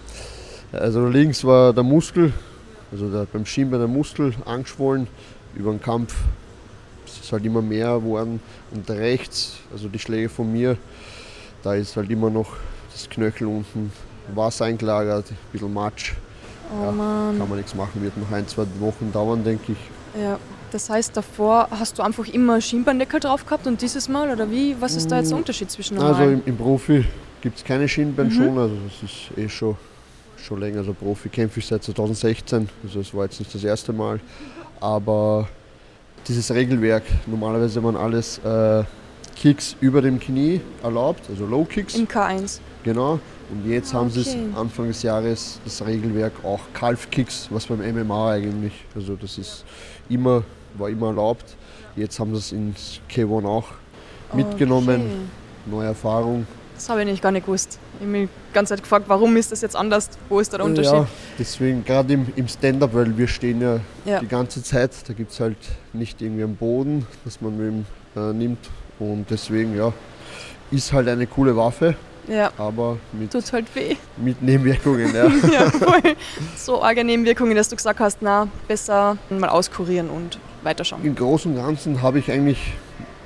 Speaker 4: also links war der Muskel, also der, beim Schienbein der Muskel angeschwollen, über den Kampf ist es halt immer mehr geworden und rechts, also die Schläge von mir, da ist halt immer noch das Knöchel unten, Wasser eingelagert, ein bisschen Matsch.
Speaker 1: Oh
Speaker 4: Ja,
Speaker 1: Mann.
Speaker 4: Kann man nichts machen, wird noch ein, zwei Wochen dauern, denke ich.
Speaker 1: Ja. Das heißt, davor hast du einfach immer Schienbeindeckel drauf gehabt und dieses Mal, oder wie? Was ist da jetzt der Unterschied zwischen normalen?
Speaker 4: Also im, im Profi gibt es keine Schienbein
Speaker 1: Mhm.
Speaker 4: schon, also das ist eh schon, schon länger. Also Profi kämpfe ich seit zwanzig sechzehn, also es war jetzt nicht das erste Mal. Aber dieses Regelwerk, normalerweise waren alles äh, Kicks über dem Knie erlaubt, also Low Kicks,
Speaker 1: In K eins.
Speaker 4: genau. Und jetzt haben sie es
Speaker 1: Okay.
Speaker 4: Anfang des Jahres, das Regelwerk, auch Calf Kicks, was beim M M A eigentlich, also das ist immer, war immer erlaubt. Jetzt haben sie es ins K eins auch mitgenommen,
Speaker 1: Okay.
Speaker 4: neue Erfahrung.
Speaker 1: Das habe ich nicht gar nicht gewusst. Ich habe mich die ganze Zeit gefragt, warum ist das jetzt anders? Wo ist da der Unterschied?
Speaker 4: Ja, deswegen gerade im, im Stand-up, weil wir stehen ja,
Speaker 1: Ja.
Speaker 4: die ganze Zeit, da gibt es halt nicht irgendwie einen Boden, dass man mit ihm äh, nimmt und deswegen ja, ist halt eine coole Waffe,
Speaker 1: Ja,
Speaker 4: aber mit,
Speaker 1: tut halt weh.
Speaker 4: mit Nebenwirkungen. Ja.
Speaker 1: Ja, voll. So arge Nebenwirkungen, dass du gesagt hast, na, besser mal auskurieren und weiterschauen.
Speaker 4: Im Großen und Ganzen habe ich eigentlich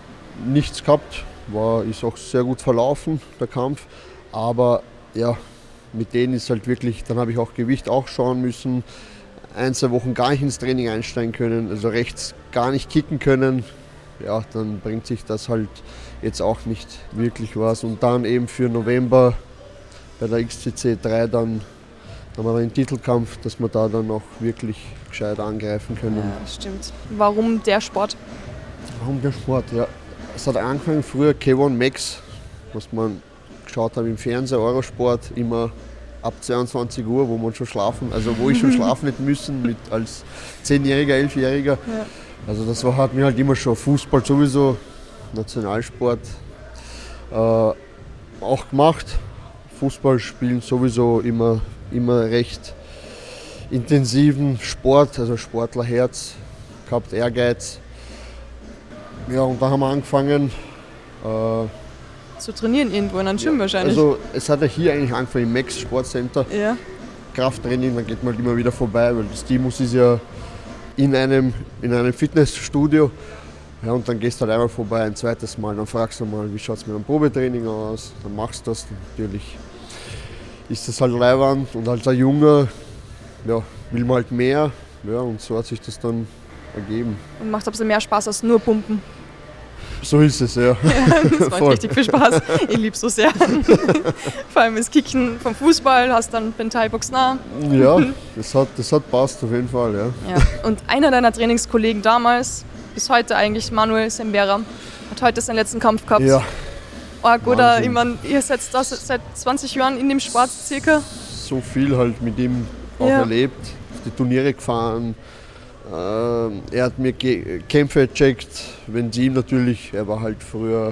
Speaker 4: nichts gehabt, war, ist auch sehr gut verlaufen, der Kampf, aber ja, mit denen ist halt wirklich, dann habe ich auch Gewicht auch schauen müssen, ein, zwei Wochen gar nicht ins Training einsteigen können, also rechts gar nicht kicken können, ja, dann bringt sich das halt jetzt auch nicht wirklich was und dann eben für November bei der X C C drei dann haben wir den Titelkampf, dass wir da dann auch wirklich gescheit angreifen können.
Speaker 1: Ja, stimmt. Warum der Sport?
Speaker 4: Warum der Sport? Ja, es hat angefangen früher K eins Max, was man geschaut hat im Fernsehen, Eurosport, immer ab zweiundzwanzig Uhr, wo man schon schlafen, also wo ich schon schlafen hätte müssen mit als Zehnjähriger, Elfjähriger.
Speaker 1: Ja.
Speaker 4: Also das war, hat mir halt immer schon Fußball sowieso, Nationalsport äh, auch gemacht. Fußball spielen sowieso immer, immer recht intensiven Sport, also Sportlerherz gehabt, Ehrgeiz. Ja, und da haben wir angefangen. Äh,
Speaker 1: Zu trainieren irgendwo in einem Gym wahrscheinlich.
Speaker 4: Also es hat ja hier eigentlich angefangen im Max Sportcenter,
Speaker 1: ja.
Speaker 4: Krafttraining, dann geht man halt immer wieder vorbei, weil das Stimus ist ja in einem, in einem Fitnessstudio. Ja, und dann gehst du halt einmal vorbei, ein zweites Mal, dann fragst du mal, wie schaut es mit einem Probetraining aus, dann machst du das, natürlich ist das halt leiwand und als ein Junger ja, will man halt mehr, ja, und so hat sich das dann ergeben.
Speaker 1: Und macht ein bisschen mehr Spaß als nur Pumpen.
Speaker 4: So ist es, ja.
Speaker 1: Ja, das macht
Speaker 4: Voll.
Speaker 1: richtig viel Spaß. Ich liebe es so sehr. Vor allem das Kicken vom Fußball, hast dann beim Thai-Box nah.
Speaker 4: Ja, das hat, das hat passt auf jeden Fall, ja.
Speaker 1: Ja. Und einer deiner Trainingskollegen damals, bis heute eigentlich, Manuel Sembera, hat heute seinen letzten Kampf gehabt.
Speaker 4: Ja,
Speaker 1: Arg, oder?
Speaker 4: Wahnsinn.
Speaker 1: Ich meine, ihr seid da seit zwanzig Jahren in dem Sport circa.
Speaker 4: so viel halt mit ihm auch
Speaker 1: Ja.
Speaker 4: erlebt, auf die Turniere gefahren. Ähm, er hat mir Ge Kämpfe gecheckt, wenn sie ihm natürlich, er war halt früher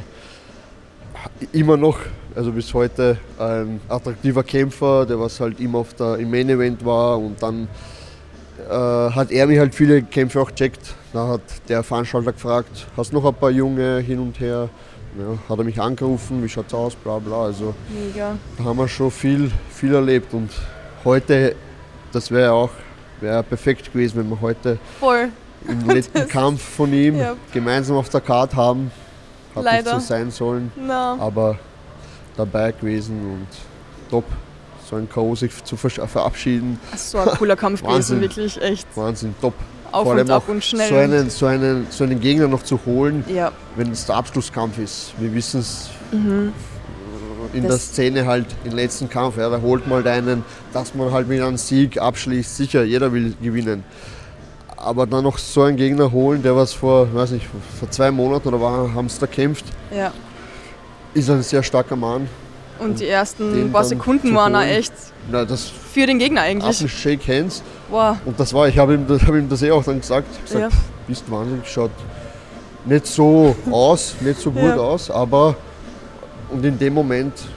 Speaker 4: immer noch, also bis heute, ein attraktiver Kämpfer, der was halt immer auf der, im Main Event war und dann äh, hat er mir halt viele Kämpfe auch gecheckt. Da hat der Veranstalter gefragt, hast du noch ein paar Junge hin und her? Ja, hat er mich angerufen, wie schaut's aus, bla bla. Also
Speaker 1: Mega.
Speaker 4: da haben wir schon viel, viel erlebt und heute, das wäre auch wär perfekt gewesen, wenn wir heute
Speaker 1: Voll.
Speaker 4: im letzten Kampf von ihm
Speaker 1: Ja.
Speaker 4: gemeinsam auf der Karte haben. Hat
Speaker 1: Leider.
Speaker 4: nicht so sein sollen,
Speaker 1: Na.
Speaker 4: aber dabei gewesen und top, so ein K O sich zu versch- verabschieden.
Speaker 1: So ein cooler Kampf gewesen,
Speaker 4: Wahnsinn.
Speaker 1: wirklich echt.
Speaker 4: Wahnsinn, top.
Speaker 1: Auf
Speaker 4: Vor
Speaker 1: und
Speaker 4: allem
Speaker 1: ab
Speaker 4: auch
Speaker 1: und schnell.
Speaker 4: So einen, so, einen, so einen Gegner noch zu holen,
Speaker 1: Ja.
Speaker 4: wenn es der Abschlusskampf ist. Wir wissen es
Speaker 1: Mhm.
Speaker 4: in
Speaker 1: Das-
Speaker 4: der Szene halt, im letzten Kampf, ja, da holt man halt einen, dass man halt mit einem Sieg abschließt. Sicher, jeder will gewinnen. Aber dann noch so einen Gegner holen, der was vor, weiß nicht, vor zwei Monaten oder war, haben sie da kämpft,
Speaker 1: Ja.
Speaker 4: ist ein sehr starker Mann.
Speaker 1: Und die ersten
Speaker 4: den
Speaker 1: paar
Speaker 4: dann
Speaker 1: Sekunden
Speaker 4: zu
Speaker 1: waren auch
Speaker 4: holen.
Speaker 1: echt
Speaker 4: Na, das
Speaker 1: für den Gegner
Speaker 4: ab
Speaker 1: eigentlich.
Speaker 4: und Shake Hands.
Speaker 1: Wow.
Speaker 4: Und das war, ich habe ihm, das- hab ihm das eh auch dann gesagt. Ich gesagt,
Speaker 1: Ja.
Speaker 4: pff, bist wahnsinnig, schaut nicht so aus, nicht so gut
Speaker 1: Ja.
Speaker 4: aus, aber und in dem Moment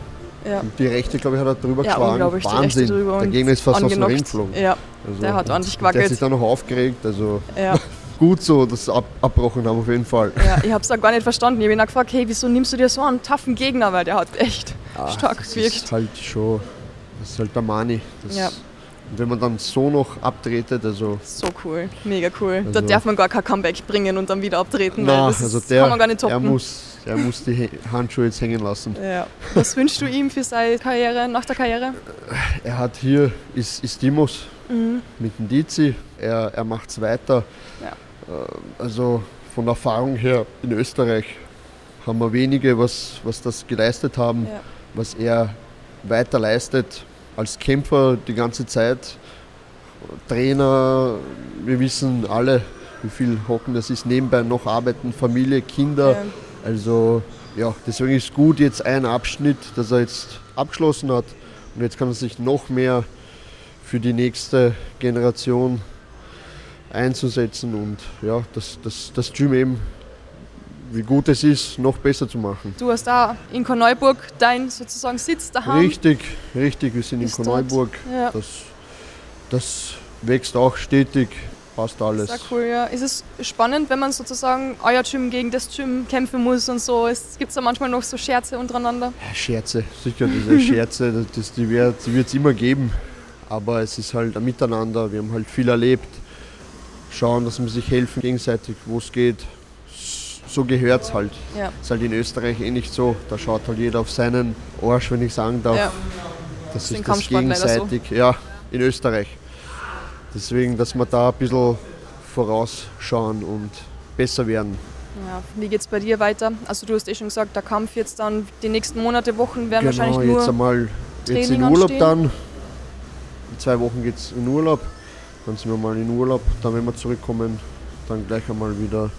Speaker 1: Ja.
Speaker 4: Und die rechte, glaube ich, hat er drüber
Speaker 1: Ja,
Speaker 4: geschlagen.
Speaker 1: unglaublich, die rechte
Speaker 4: Wahnsinn.
Speaker 1: drüber
Speaker 4: Der
Speaker 1: und
Speaker 4: Gegner ist fast aus dem
Speaker 1: angenockt.
Speaker 4: Ring geflogen.
Speaker 1: Ja,
Speaker 4: Also,
Speaker 1: der hat
Speaker 4: und
Speaker 1: ordentlich
Speaker 4: Der hat
Speaker 1: gewackelt.
Speaker 4: sich dann noch aufgeregt. Also
Speaker 1: Ja.
Speaker 4: gut so, dass sie ab, abbrochen haben auf jeden Fall.
Speaker 1: Ja, ich habe es auch gar nicht verstanden. Ich habe ihn auch gefragt, hey, wieso nimmst du dir so einen taffen Gegner? Weil der hat echt
Speaker 4: Ja,
Speaker 1: stark
Speaker 4: das
Speaker 1: gewirkt.
Speaker 4: ist halt schon, das ist halt der Mani. Das,
Speaker 1: Ja.
Speaker 4: Und wenn man dann so noch abtretet, also
Speaker 1: So cool, mega cool. Da
Speaker 4: Also-
Speaker 1: darf man gar kein Comeback bringen und dann wieder abtreten,
Speaker 4: na,
Speaker 1: weil das
Speaker 4: also
Speaker 1: ist,
Speaker 4: der,
Speaker 1: kann man gar nicht
Speaker 4: er,
Speaker 1: toppen.
Speaker 4: muss, er muss die He- Handschuhe jetzt hängen lassen.
Speaker 1: Ja. Was wünschst du ihm für seine Karriere, nach der Karriere?
Speaker 4: Er hat hier Is- Istimos
Speaker 1: Mhm.
Speaker 4: mit dem Dizi, er, er macht es weiter.
Speaker 1: Ja.
Speaker 4: Äh, Also von der Erfahrung her in Österreich haben wir wenige, was, was das geleistet haben,
Speaker 1: Ja.
Speaker 4: was er weiter leistet als Kämpfer die ganze Zeit. Trainer, wir wissen alle, wie viel Hocken das ist, nebenbei noch arbeiten, Familie, Kinder.
Speaker 1: Ja.
Speaker 4: Also ja, deswegen ist gut jetzt ein Abschnitt, dass er jetzt abgeschlossen hat und jetzt kann er sich noch mehr für die nächste Generation einzusetzen und ja, das, das, das Gym eben, wie gut es ist, noch besser zu machen.
Speaker 1: Du hast da in Korneuburg dein sozusagen Sitz daheim.
Speaker 4: Richtig, richtig, wir sind in
Speaker 1: Ist dort.
Speaker 4: Korneuburg.
Speaker 1: Ja.
Speaker 4: Das, das wächst auch stetig, passt alles.
Speaker 1: Sehr cool, ja. Ist es spannend, wenn man sozusagen euer Gym gegen das Gym kämpfen muss und so? Gibt es da manchmal noch so Scherze untereinander?
Speaker 4: Scherze, sicher, diese Scherze, das, das, die wird es immer geben. Aber es ist halt ein Miteinander, wir haben halt viel erlebt. Schauen, dass wir sich helfen gegenseitig, wo es geht. So gehört es halt.
Speaker 1: Ja.
Speaker 4: Ist halt in Österreich eh nicht so. Da schaut halt jeder auf seinen Arsch, wenn ich sagen darf.
Speaker 1: Ja.
Speaker 4: Das
Speaker 1: Ist im
Speaker 4: ist das
Speaker 1: Kampfsport leider so.
Speaker 4: gegenseitig. Ja, in Österreich. Deswegen, dass wir da ein bisschen vorausschauen und besser werden.
Speaker 1: Ja. Wie geht es bei dir weiter? Also du hast eh schon gesagt, der Kampf jetzt dann, die nächsten Monate, Wochen werden
Speaker 4: Genau,
Speaker 1: wahrscheinlich nur
Speaker 4: jetzt einmal jetzt in
Speaker 1: Training
Speaker 4: Urlaub
Speaker 1: anstehen.
Speaker 4: dann. In zwei Wochen geht es in Urlaub. Dann sind wir mal in Urlaub. Dann, wenn wir zurückkommen, dann gleich einmal wieder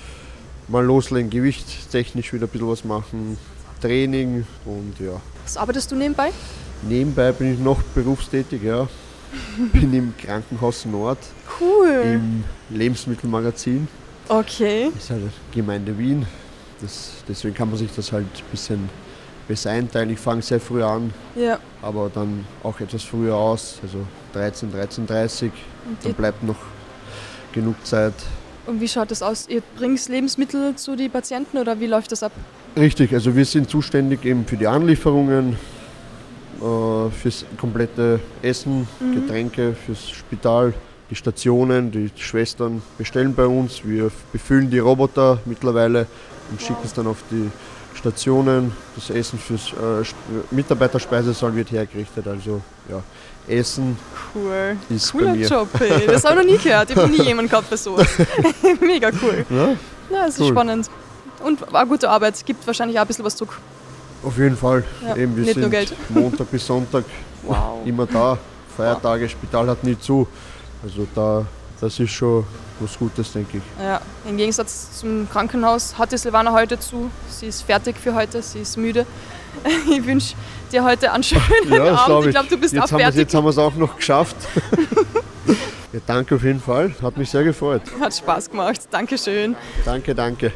Speaker 4: mal loslegen, gewichtstechnisch wieder ein bisschen was machen, Training und ja.
Speaker 1: Was arbeitest du nebenbei?
Speaker 4: Nebenbei bin ich noch berufstätig, ja. Bin im Krankenhaus Nord,
Speaker 1: Cool.
Speaker 4: im Lebensmittelmagazin.
Speaker 1: Okay.
Speaker 4: Das ist halt Gemeinde Wien. Das, deswegen kann man sich das halt ein bisschen besser einteilen. Ich fange sehr früh an,
Speaker 1: Ja.
Speaker 4: aber dann auch etwas früher aus, also dreizehn, dreizehn Uhr dreißig.
Speaker 1: Und,
Speaker 4: Dann
Speaker 1: die,
Speaker 4: bleibt noch genug Zeit.
Speaker 1: und wie schaut das aus? Ihr bringt Lebensmittel zu den Patienten oder wie läuft das ab?
Speaker 4: Richtig, also wir sind zuständig eben für die Anlieferungen, äh, fürs komplette Essen,
Speaker 1: Mhm.
Speaker 4: Getränke, fürs Spital, die Stationen, die Schwestern bestellen bei uns. Wir befüllen die Roboter mittlerweile und schicken es dann auf die Stationen. Das Essen fürs äh, Sp- Mitarbeiterspeisesaal wird hergerichtet. Also ja, Essen
Speaker 1: Cool.
Speaker 4: ist bei
Speaker 1: Cooler
Speaker 4: mir.
Speaker 1: Job, ey. Das habe ich noch nie gehört. Ich habe noch nie jemanden gehabt bei sowas. Mega cool.
Speaker 4: Ja,
Speaker 1: Ja, es ist
Speaker 4: Cool.
Speaker 1: spannend. Und war gute Arbeit. Gibt wahrscheinlich auch ein bisschen was zurück.
Speaker 4: auf jeden Fall.
Speaker 1: Ja,
Speaker 4: Eben, wir
Speaker 1: nicht nur
Speaker 4: sind
Speaker 1: Geld.
Speaker 4: Montag bis Sonntag
Speaker 1: Wow.
Speaker 4: immer da. Feiertage, Spital hat nie zu. Also da, das ist schon was Gutes, denke ich.
Speaker 1: Ja, im Gegensatz zum Krankenhaus hat die Silvana heute zu. Sie ist fertig für heute, sie ist müde. Ich wünsche dir heute einen schönen
Speaker 4: das
Speaker 1: Abend.
Speaker 4: glaub
Speaker 1: Ich glaube, du bist
Speaker 4: jetzt
Speaker 1: auch
Speaker 4: haben wir's-
Speaker 1: fertig.
Speaker 4: Jetzt haben wir es auch noch geschafft. Ja, danke auf jeden Fall. Hat mich sehr gefreut.
Speaker 1: Hat Spaß gemacht. Dankeschön.
Speaker 4: Danke, danke.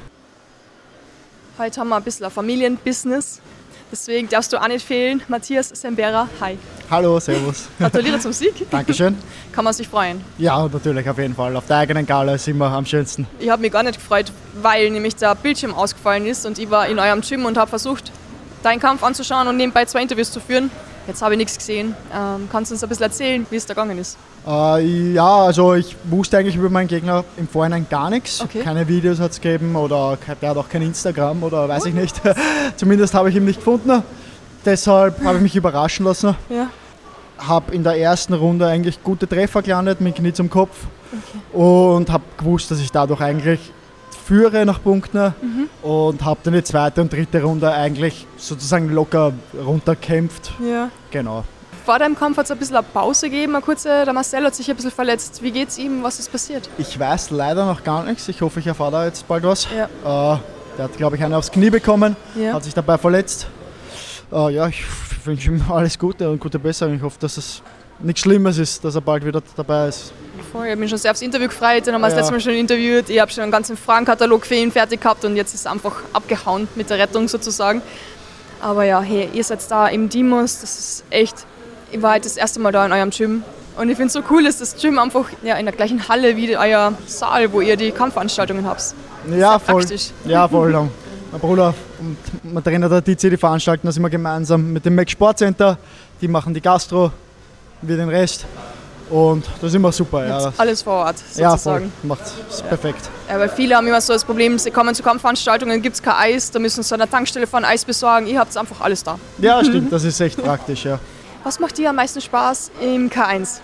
Speaker 1: Heute haben wir ein bisschen ein Familienbusiness. Deswegen darfst du auch nicht fehlen. Matthias Sembera, hi.
Speaker 8: Hallo, servus.
Speaker 1: Gratuliere zum Sieg.
Speaker 8: Dankeschön.
Speaker 1: Kann man sich freuen.
Speaker 8: Ja, natürlich, auf jeden Fall. Auf der eigenen Gala ist immer am schönsten.
Speaker 1: Ich habe mich gar nicht gefreut, weil nämlich der Bildschirm ausgefallen ist und ich war in eurem Gym und habe versucht, deinen Kampf anzuschauen und nebenbei zwei Interviews zu führen. Jetzt habe ich nichts gesehen. Ähm, kannst du uns ein bisschen erzählen, wie es da gegangen ist?
Speaker 8: Äh, ja, also ich wusste eigentlich über meinen Gegner im Vorhinein gar nichts.
Speaker 1: Okay.
Speaker 8: Keine Videos hat es gegeben oder der hat auch kein Instagram oder weiß ich nicht. Zumindest habe ich ihn nicht gefunden. Deshalb habe ich mich überraschen lassen.
Speaker 1: Ja.
Speaker 8: Habe in der ersten Runde eigentlich gute Treffer gelandet mit Knie zum Kopf und habe gewusst, dass ich dadurch eigentlich führe nach Punkten und habe dann die zweite und dritte Runde eigentlich sozusagen locker runterkämpft.
Speaker 1: Ja.
Speaker 8: Genau.
Speaker 1: Vor deinem Kampf hat es ein bisschen eine Pause gegeben, eine kurze. Der Marcel hat sich ein bisschen verletzt. Wie geht's ihm? Was ist passiert?
Speaker 8: Ich weiß leider noch gar nichts. Ich hoffe, ich erfahre da jetzt bald was.
Speaker 1: Ja.
Speaker 8: Äh, der hat, glaube ich, eine aufs Knie bekommen,
Speaker 1: Ja.
Speaker 8: hat sich dabei verletzt. Äh, ja, ich wünsche ihm alles Gute und gute Besserung. Ich hoffe, dass es nichts Schlimmes ist, dass er bald wieder dabei ist.
Speaker 1: Voll, ich habe mich schon sehr aufs Interview gefreut. Den haben wir das
Speaker 8: Ja.
Speaker 1: letzte Mal schon interviewt. Ich habe schon einen ganzen Fragenkatalog für ihn fertig gehabt und jetzt ist es einfach abgehauen mit der Rettung sozusagen. Aber ja, hey, ihr seid da im Dimos, das ist echt, ich war halt das erste Mal da in eurem Gym und ich finde es so cool, dass das Gym einfach ja, in der gleichen Halle wie euer Saal, wo ihr die Kampfveranstaltungen habt.
Speaker 8: Ja, voll.
Speaker 1: Praktisch.
Speaker 8: Ja, voll. Lang. Mein Bruder und mein Trainer der D C, die veranstalten das immer gemeinsam mit dem Mac Sportcenter. Die machen die Gastro, wir den Rest. Und das ist immer super. Ja.
Speaker 1: Alles vor Ort sozusagen.
Speaker 8: Ja, voll. Macht es ja. perfekt.
Speaker 1: Ja, weil viele haben immer so das Problem, sie kommen zu Kampfveranstaltungen, gibt es kein Eis, da müssen sie an der Tankstelle von Eis besorgen. Ihr habt einfach alles da.
Speaker 8: Ja, stimmt, das ist echt praktisch. Ja.
Speaker 1: Was macht dir am meisten Spaß im K eins?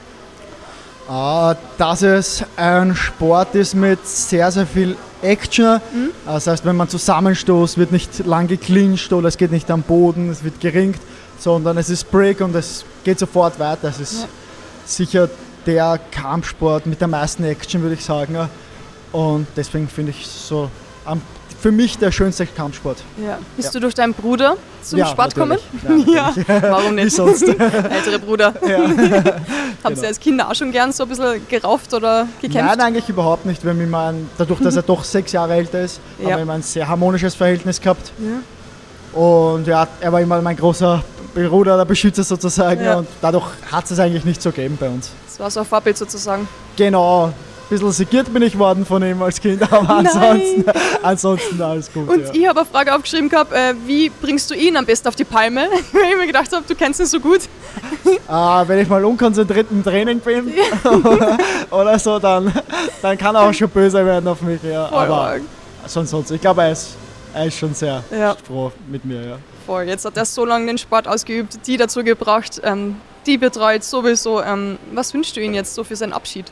Speaker 8: Ah, dass es ein Sport ist mit sehr, sehr viel Action. Mhm. Das heißt, wenn man zusammenstoßt, wird nicht lang geclincht oder es geht nicht am Boden, es wird geringt, sondern es ist Break und es geht sofort weiter. Es ist ja. sicher der Kampfsport mit der meisten Action, würde ich sagen. Und deswegen finde ich so am für mich der schönste Kampfsport.
Speaker 1: Ja. Bist
Speaker 8: ja.
Speaker 1: du durch deinen Bruder zum
Speaker 8: ja,
Speaker 1: Sport gekommen?
Speaker 8: Ja,
Speaker 1: ja, warum nicht?
Speaker 8: Wie sonst?
Speaker 1: Ältere Bruder. Ja. Haben
Speaker 8: genau.
Speaker 1: Sie als Kinder auch schon gern so ein bisschen gerauft oder gekämpft?
Speaker 8: Nein, eigentlich überhaupt nicht. Wir haben immer ein, dadurch, dass er doch sechs Jahre älter ist, ja. haben wir immer ein sehr harmonisches Verhältnis gehabt. Ja. Und ja, er war immer mein großer Bruder, der Beschützer sozusagen. Ja. Und dadurch hat es eigentlich nicht so gegeben bei uns.
Speaker 1: Das war so ein Vorbild sozusagen.
Speaker 8: Genau. Ein bisschen segiert bin ich worden von ihm als Kind, aber ansonsten, ansonsten alles gut.
Speaker 1: Und
Speaker 8: ja.
Speaker 1: ich habe eine Frage aufgeschrieben gehabt, äh, wie bringst du ihn am besten auf die Palme? Weil ich mir gedacht habe, du kennst ihn so gut.
Speaker 8: Äh, wenn ich mal unkonzentriert im Training bin oder so, dann, dann kann er auch schon böse werden auf mich. Ja. Aber sonst, sonst, ich glaube, er ist, er ist schon sehr ja. froh mit mir. Ja.
Speaker 1: Voll, jetzt hat er so lange den Sport ausgeübt, die dazu gebracht, ähm, die betreut sowieso. Ähm, was wünschst du ihm jetzt so für seinen Abschied?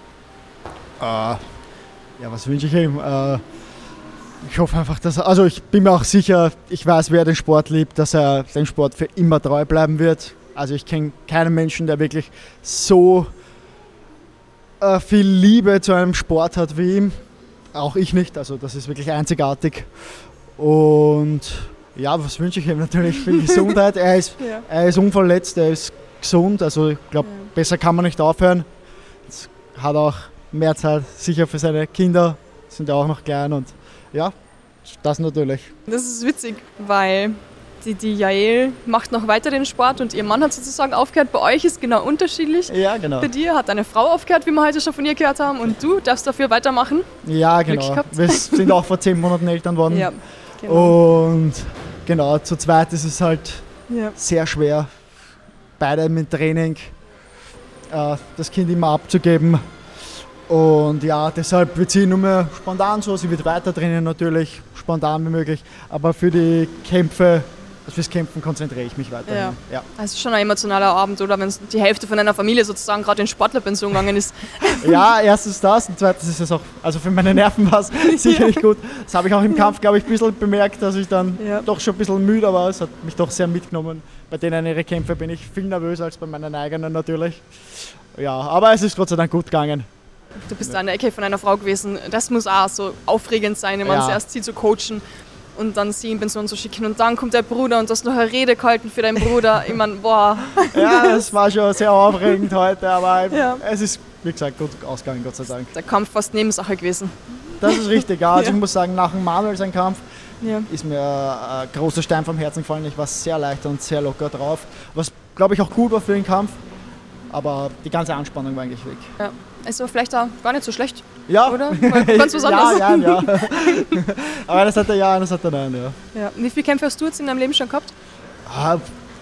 Speaker 8: Uh, ja, was wünsche ich ihm? Uh, ich hoffe einfach, dass er, also ich bin mir auch sicher, ich weiß, wer den Sport liebt, dass er dem Sport für immer treu bleiben wird. Also ich kenne keinen Menschen, der wirklich so uh, viel Liebe zu einem Sport hat wie ihm. Auch ich nicht, also das ist wirklich einzigartig. Und ja, was wünsche ich ihm natürlich für Gesundheit? Er ist, ja. er ist unverletzt, er ist gesund, also ich glaube, ja. besser kann man nicht aufhören. Jetzt hat auch mehr Zeit sicher für seine Kinder, sind ja auch noch klein und ja, das natürlich.
Speaker 1: Das ist witzig, weil die, die Jael macht noch weiter den Sport und ihr Mann hat sozusagen aufgehört. Bei euch ist genau unterschiedlich.
Speaker 8: Ja, genau.
Speaker 1: Bei dir hat eine Frau aufgehört, wie wir heute schon von ihr gehört haben, und du darfst dafür weitermachen.
Speaker 8: Ja, genau. Wir sind auch vor zehn Monaten Eltern worden. Ja, genau. Und genau, zu zweit ist es halt ja. sehr schwer, beide mit Training äh, das Kind immer abzugeben. Und ja, deshalb wird sie nur mehr spontan so, sie wird weiter trainieren natürlich, spontan wie möglich, aber für die Kämpfe, fürs Kämpfen konzentriere ich mich weiterhin.
Speaker 1: Ja.
Speaker 8: Ja.
Speaker 1: Das ist schon ein emotionaler Abend, oder, wenn die Hälfte von einer Familie sozusagen gerade in Sportlerpension gegangen ist.
Speaker 8: Ja, erstens das und zweitens ist es auch, also für meine Nerven war es sicher nicht gut. Das habe ich auch im Kampf, glaube ich, ein bisschen bemerkt, dass ich dann ja. doch schon ein bisschen müde war. Es hat mich doch sehr mitgenommen. Bei denen ihre Kämpfe bin ich viel nervöser als bei meinen eigenen natürlich. Ja, aber es ist Gott sei Dank gut gegangen.
Speaker 1: Du bist ja an der Ecke von einer Frau gewesen. Das muss auch so aufregend sein, wenn man ja. zuerst sie zu coachen und dann sie in Pension zu schicken. Und dann kommt der Bruder und du hast noch eine Rede gehalten für deinen Bruder. Ich meine, boah.
Speaker 8: Ja, das war schon sehr aufregend heute, aber ja. es ist, wie gesagt, gut ausgegangen, Gott sei Dank.
Speaker 1: Der Kampf fast Nebensache gewesen.
Speaker 8: Das ist richtig, ja. Also ja. ich muss sagen, nach dem Manuel sein Kampf
Speaker 1: ja.
Speaker 8: ist mir ein großer Stein vom Herzen gefallen. Ich war sehr leicht und sehr locker drauf, was, glaube ich, auch gut war für den Kampf. Aber die ganze Anspannung war eigentlich weg.
Speaker 1: Ja. Also vielleicht auch gar nicht so schlecht,
Speaker 8: ja.
Speaker 1: oder? Ganz was anderes.
Speaker 8: Ja, ja, ja. Aber das hat er ja, das hat er nein, ja.
Speaker 1: ja. Wie viele Kämpfe hast du jetzt in deinem Leben schon gehabt?
Speaker 8: Ah,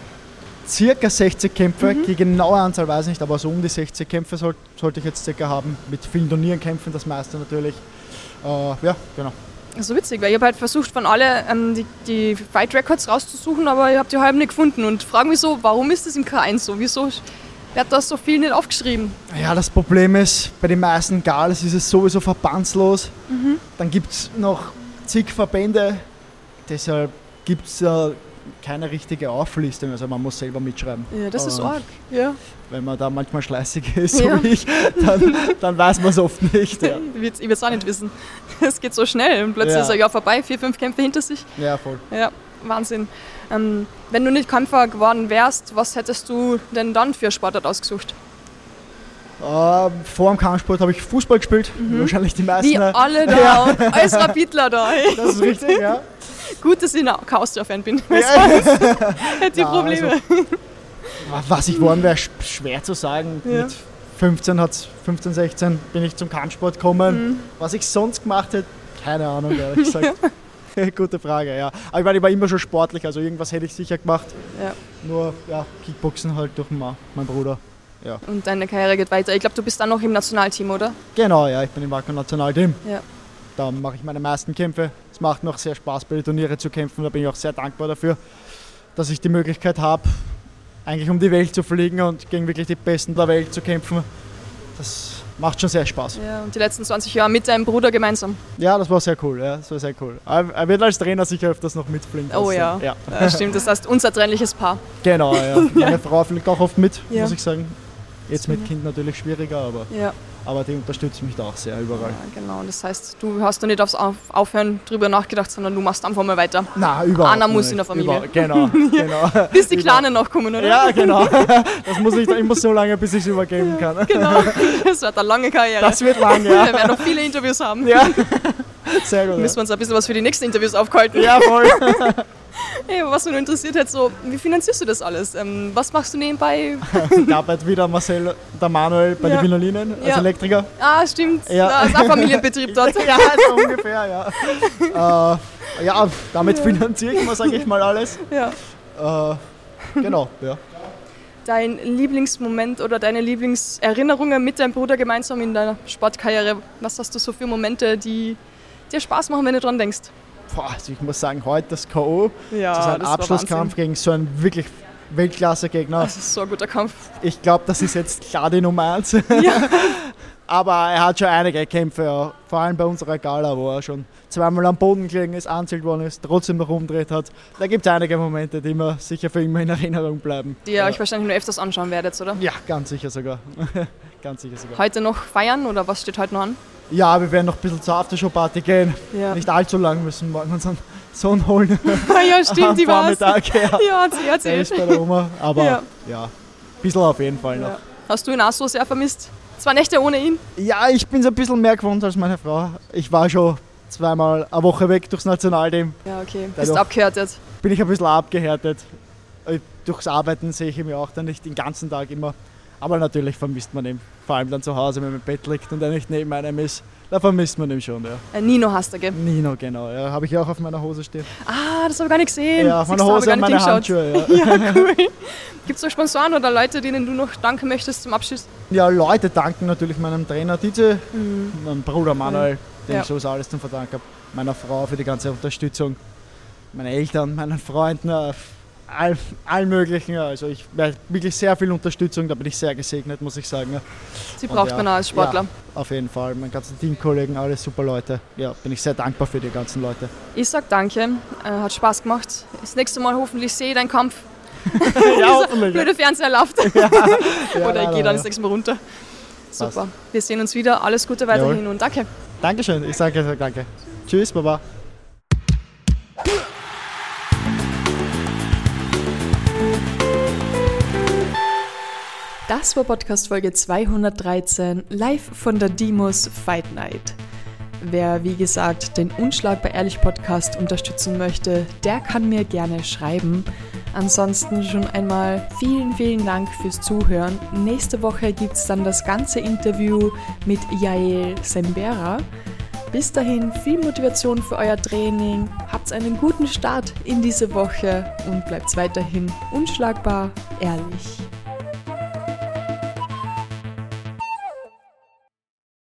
Speaker 8: circa sechzig Kämpfe, mhm. die genaue Anzahl weiß ich nicht, aber so um die sechzig Kämpfe soll, sollte ich jetzt circa haben. Mit vielen Turnierenkämpfen, das meiste natürlich. Äh, ja, genau.
Speaker 1: Das ist so witzig, weil ich habe halt versucht, von alle ähm, die, die Fight Records rauszusuchen, aber ich habe die halben nicht gefunden und frage mich so, warum ist das im K eins so? Wieso wird das so viel nicht aufgeschrieben?
Speaker 8: Ja, das Problem ist, bei den meisten Gals ist es sowieso verbandslos. Mhm. Dann gibt es noch zig Verbände, deshalb gibt es äh, keine richtige Auflistung, also man muss selber mitschreiben.
Speaker 1: Ja, das
Speaker 8: und
Speaker 1: ist arg. Ja.
Speaker 8: Wenn man da manchmal schleißig ist, so
Speaker 1: ja.
Speaker 8: wie ich, dann, dann weiß man es oft nicht. Ja.
Speaker 1: Ich würde es auch nicht wissen. Es geht so schnell und plötzlich
Speaker 8: ja.
Speaker 1: ist ein Jahr vorbei, vier, fünf Kämpfe hinter sich.
Speaker 8: Ja, voll.
Speaker 1: Ja, Wahnsinn. Ähm, wenn du nicht Kämpfer geworden wärst, was hättest du denn dann für Sportart ausgesucht?
Speaker 8: Uh, vor dem Kampfsport habe ich Fußball gespielt, mhm. wahrscheinlich die meisten.
Speaker 1: Wie alle da, ja. Als Rapidler da.
Speaker 8: Das ist richtig, ja.
Speaker 1: Gut, dass ich ein Austria-Fan bin.
Speaker 8: Ja.
Speaker 1: Hätte die
Speaker 8: Ja,
Speaker 1: Probleme.
Speaker 8: Also, was ich geworden wäre, schwer zu sagen.
Speaker 1: Ja.
Speaker 8: Mit fünfzehn, hat's, fünfzehn, sechzehn bin ich zum Kampfsport gekommen.
Speaker 1: Mhm.
Speaker 8: Was ich sonst gemacht hätte, keine Ahnung, ehrlich gesagt. Gute Frage, ja. Aber ich, meine, ich war immer schon sportlich, also irgendwas hätte ich sicher gemacht.
Speaker 1: Ja.
Speaker 8: Nur ja, Kickboxen halt durch Ma, mein Bruder. Ja.
Speaker 1: Und deine Karriere geht weiter. Ich glaube, du bist dann noch im Nationalteam, oder?
Speaker 8: Genau, ja, ich bin im Wacker-Nationalteam.
Speaker 1: Ja.
Speaker 8: Da mache ich meine meisten Kämpfe. Es macht mir auch sehr Spaß, bei den Turnieren zu kämpfen. Da bin ich auch sehr dankbar dafür, dass ich die Möglichkeit habe, eigentlich um die Welt zu fliegen und gegen wirklich die Besten der Welt zu kämpfen. Das macht schon sehr Spaß.
Speaker 1: Ja, und die letzten zwanzig Jahre mit deinem Bruder gemeinsam.
Speaker 8: Ja, das war sehr cool. Ja, das war sehr cool. Er wird als Trainer sicher öfters noch mitfliegen.
Speaker 1: Oh ja.
Speaker 8: ja.
Speaker 1: Ja, stimmt. Das heißt, unzertrennliches Paar.
Speaker 8: Genau, ja. Meine Frau fliegt auch oft mit,
Speaker 1: Ja.
Speaker 8: muss ich sagen. Jetzt mit Kind natürlich schwieriger, aber,
Speaker 1: Ja.
Speaker 8: aber die unterstützt mich da auch sehr überall.
Speaker 1: Ja, genau. Das heißt, du hast noch nicht aufs Auf- Aufhören drüber nachgedacht, sondern du machst einfach mal weiter.
Speaker 8: Nein, überhaupt
Speaker 1: Einer muss
Speaker 8: nicht.
Speaker 1: in der Familie.
Speaker 8: Über, genau, genau.
Speaker 1: Bis die Kleinen noch kommen, oder?
Speaker 8: Ja, genau. Das muss ich dann immer so lange, bis ich es übergeben kann.
Speaker 1: Genau. Das wird eine lange Karriere.
Speaker 8: Das wird lang,
Speaker 1: Wir
Speaker 8: ja.
Speaker 1: werden noch viele Interviews haben.
Speaker 8: Ja, sehr gut.
Speaker 1: Müssen wir uns ein bisschen was für die nächsten Interviews aufhalten.
Speaker 8: Ja, voll.
Speaker 1: Hey, was mich nur interessiert hat, so, wie finanzierst du das alles? Ähm, was machst du nebenbei?
Speaker 8: Ich arbeite wieder Marcel und der Manuel bei
Speaker 1: Ja.
Speaker 8: den Wiener Linien als
Speaker 1: Ja.
Speaker 8: Elektriker.
Speaker 1: Ah, stimmt.
Speaker 8: Ja.
Speaker 1: Da ist ein Familienbetrieb dort.
Speaker 8: Ja, so ungefähr, ja. äh, ja, damit finanziere ich mir, sage ich mal, alles.
Speaker 1: Ja.
Speaker 8: Äh, genau, ja.
Speaker 1: Dein Lieblingsmoment oder deine Lieblingserinnerungen mit deinem Bruder gemeinsam in deiner Sportkarriere? Was hast du so für Momente, die dir Spaß machen, wenn du dran denkst?
Speaker 8: Boah, also ich muss sagen, heute das K O,
Speaker 1: Ja,
Speaker 8: das ist ein
Speaker 1: das war
Speaker 8: Abschlusskampf
Speaker 1: Wahnsinn.
Speaker 8: gegen so einen wirklich Weltklasse-Gegner.
Speaker 1: Das ist so ein guter Kampf.
Speaker 8: Ich glaube, das ist jetzt klar die Nummer eins.
Speaker 1: Ja.
Speaker 8: Aber er hat schon einige Kämpfe, ja. Vor allem bei unserer Gala, wo er schon zweimal am Boden gelegen ist, anzählt worden ist, trotzdem noch umdreht hat. Da gibt es einige Momente, die mir sicher für immer in Erinnerung bleiben.
Speaker 1: Die ihr euch wahrscheinlich nur öfters anschauen werdet, oder?
Speaker 8: Ja, ganz sicher sogar. Ganz sicher sogar.
Speaker 1: Heute noch feiern oder was steht heute noch an?
Speaker 8: Ja, wir werden noch ein bisschen zur Aftershow-Party gehen.
Speaker 1: Ja.
Speaker 8: Nicht allzu lang, müssen morgen unseren Sohn holen.
Speaker 1: Ah ja, stimmt,
Speaker 8: Am
Speaker 1: die war's.
Speaker 8: Vormittag, ja.
Speaker 1: Ja, hat sie
Speaker 8: Der
Speaker 1: erzählt.
Speaker 8: ist bei der Oma, aber
Speaker 1: Ja.
Speaker 8: ja, ein bisschen auf jeden Fall noch.
Speaker 1: Ja. Hast du ihn auch so sehr vermisst? Zwei Nächte ohne ihn?
Speaker 8: Ja, ich bin es ein bisschen mehr gewohnt als meine Frau. Ich war schon zweimal eine Woche weg durchs Nationalteam.
Speaker 1: Ja, okay. Bist
Speaker 8: Dadurch
Speaker 1: abgehärtet.
Speaker 8: Bin ich ein bisschen abgehärtet. Äh, Durchs Arbeiten sehe ich ihn ja auch dann nicht den ganzen Tag immer. Aber natürlich vermisst man ihn. Vor allem dann zu Hause, wenn man im Bett liegt und er nicht neben einem ist. Da vermisst man ihn schon, ja.
Speaker 1: Äh, Nino hast du, gell?
Speaker 8: Nino, genau. Ja, habe ich auch auf meiner Hose stehen.
Speaker 1: Ah, das habe ich gar nicht gesehen.
Speaker 8: Ja, auf
Speaker 1: Siehst
Speaker 8: meiner
Speaker 1: du, hab
Speaker 8: Hose
Speaker 1: ich
Speaker 8: und
Speaker 1: gar
Speaker 8: meine
Speaker 1: nicht hingeschaut.
Speaker 8: Handschuhe. Ja.
Speaker 1: Ja, cool. Gibt es noch Sponsoren oder Leute, denen du noch danken möchtest zum Abschluss?
Speaker 8: Ja, Leute danken natürlich meinem Trainer Dietze, meinem Bruder Manuel, dem
Speaker 1: Ja.
Speaker 8: ich so alles zum Verdanken habe, meiner Frau für die ganze Unterstützung, meine Eltern, meinen Freunden, äh, all, allen möglichen. Ja. Also ich werde wirklich sehr viel Unterstützung, da bin ich sehr gesegnet, muss ich sagen. Ja.
Speaker 1: Sie
Speaker 8: Und
Speaker 1: braucht
Speaker 8: ja,
Speaker 1: man auch als Sportler.
Speaker 8: Ja, auf jeden Fall, meine ganzen Teamkollegen, alles super Leute. Ja, bin ich sehr dankbar für die ganzen Leute.
Speaker 1: Ich sag danke, äh, hat Spaß gemacht. Das nächste Mal hoffentlich sehe ich deinen Kampf.
Speaker 8: Ja, hoffentlich.
Speaker 1: Blöde Fernseher läuft.
Speaker 8: Ja,
Speaker 1: Oder ich
Speaker 8: leider,
Speaker 1: gehe dann
Speaker 8: ja.
Speaker 1: das nächste Mal runter. Super.
Speaker 8: Passt.
Speaker 1: Wir sehen uns wieder. Alles Gute weiterhin
Speaker 8: Jawohl.
Speaker 1: und danke.
Speaker 8: Dankeschön, ich sage danke. Tschüss, Baba.
Speaker 1: Das war Podcast Folge zweihundertdreizehn, live von der Demos Fight Night. Wer, wie gesagt, den Unschlagbar Ehrlich Podcast unterstützen möchte, der kann mir gerne schreiben. Ansonsten schon einmal vielen, vielen Dank fürs Zuhören. Nächste Woche gibt es dann das ganze Interview mit Yael Sembera. Bis dahin viel Motivation für euer Training, habt einen guten Start in diese Woche und bleibt weiterhin unschlagbar ehrlich.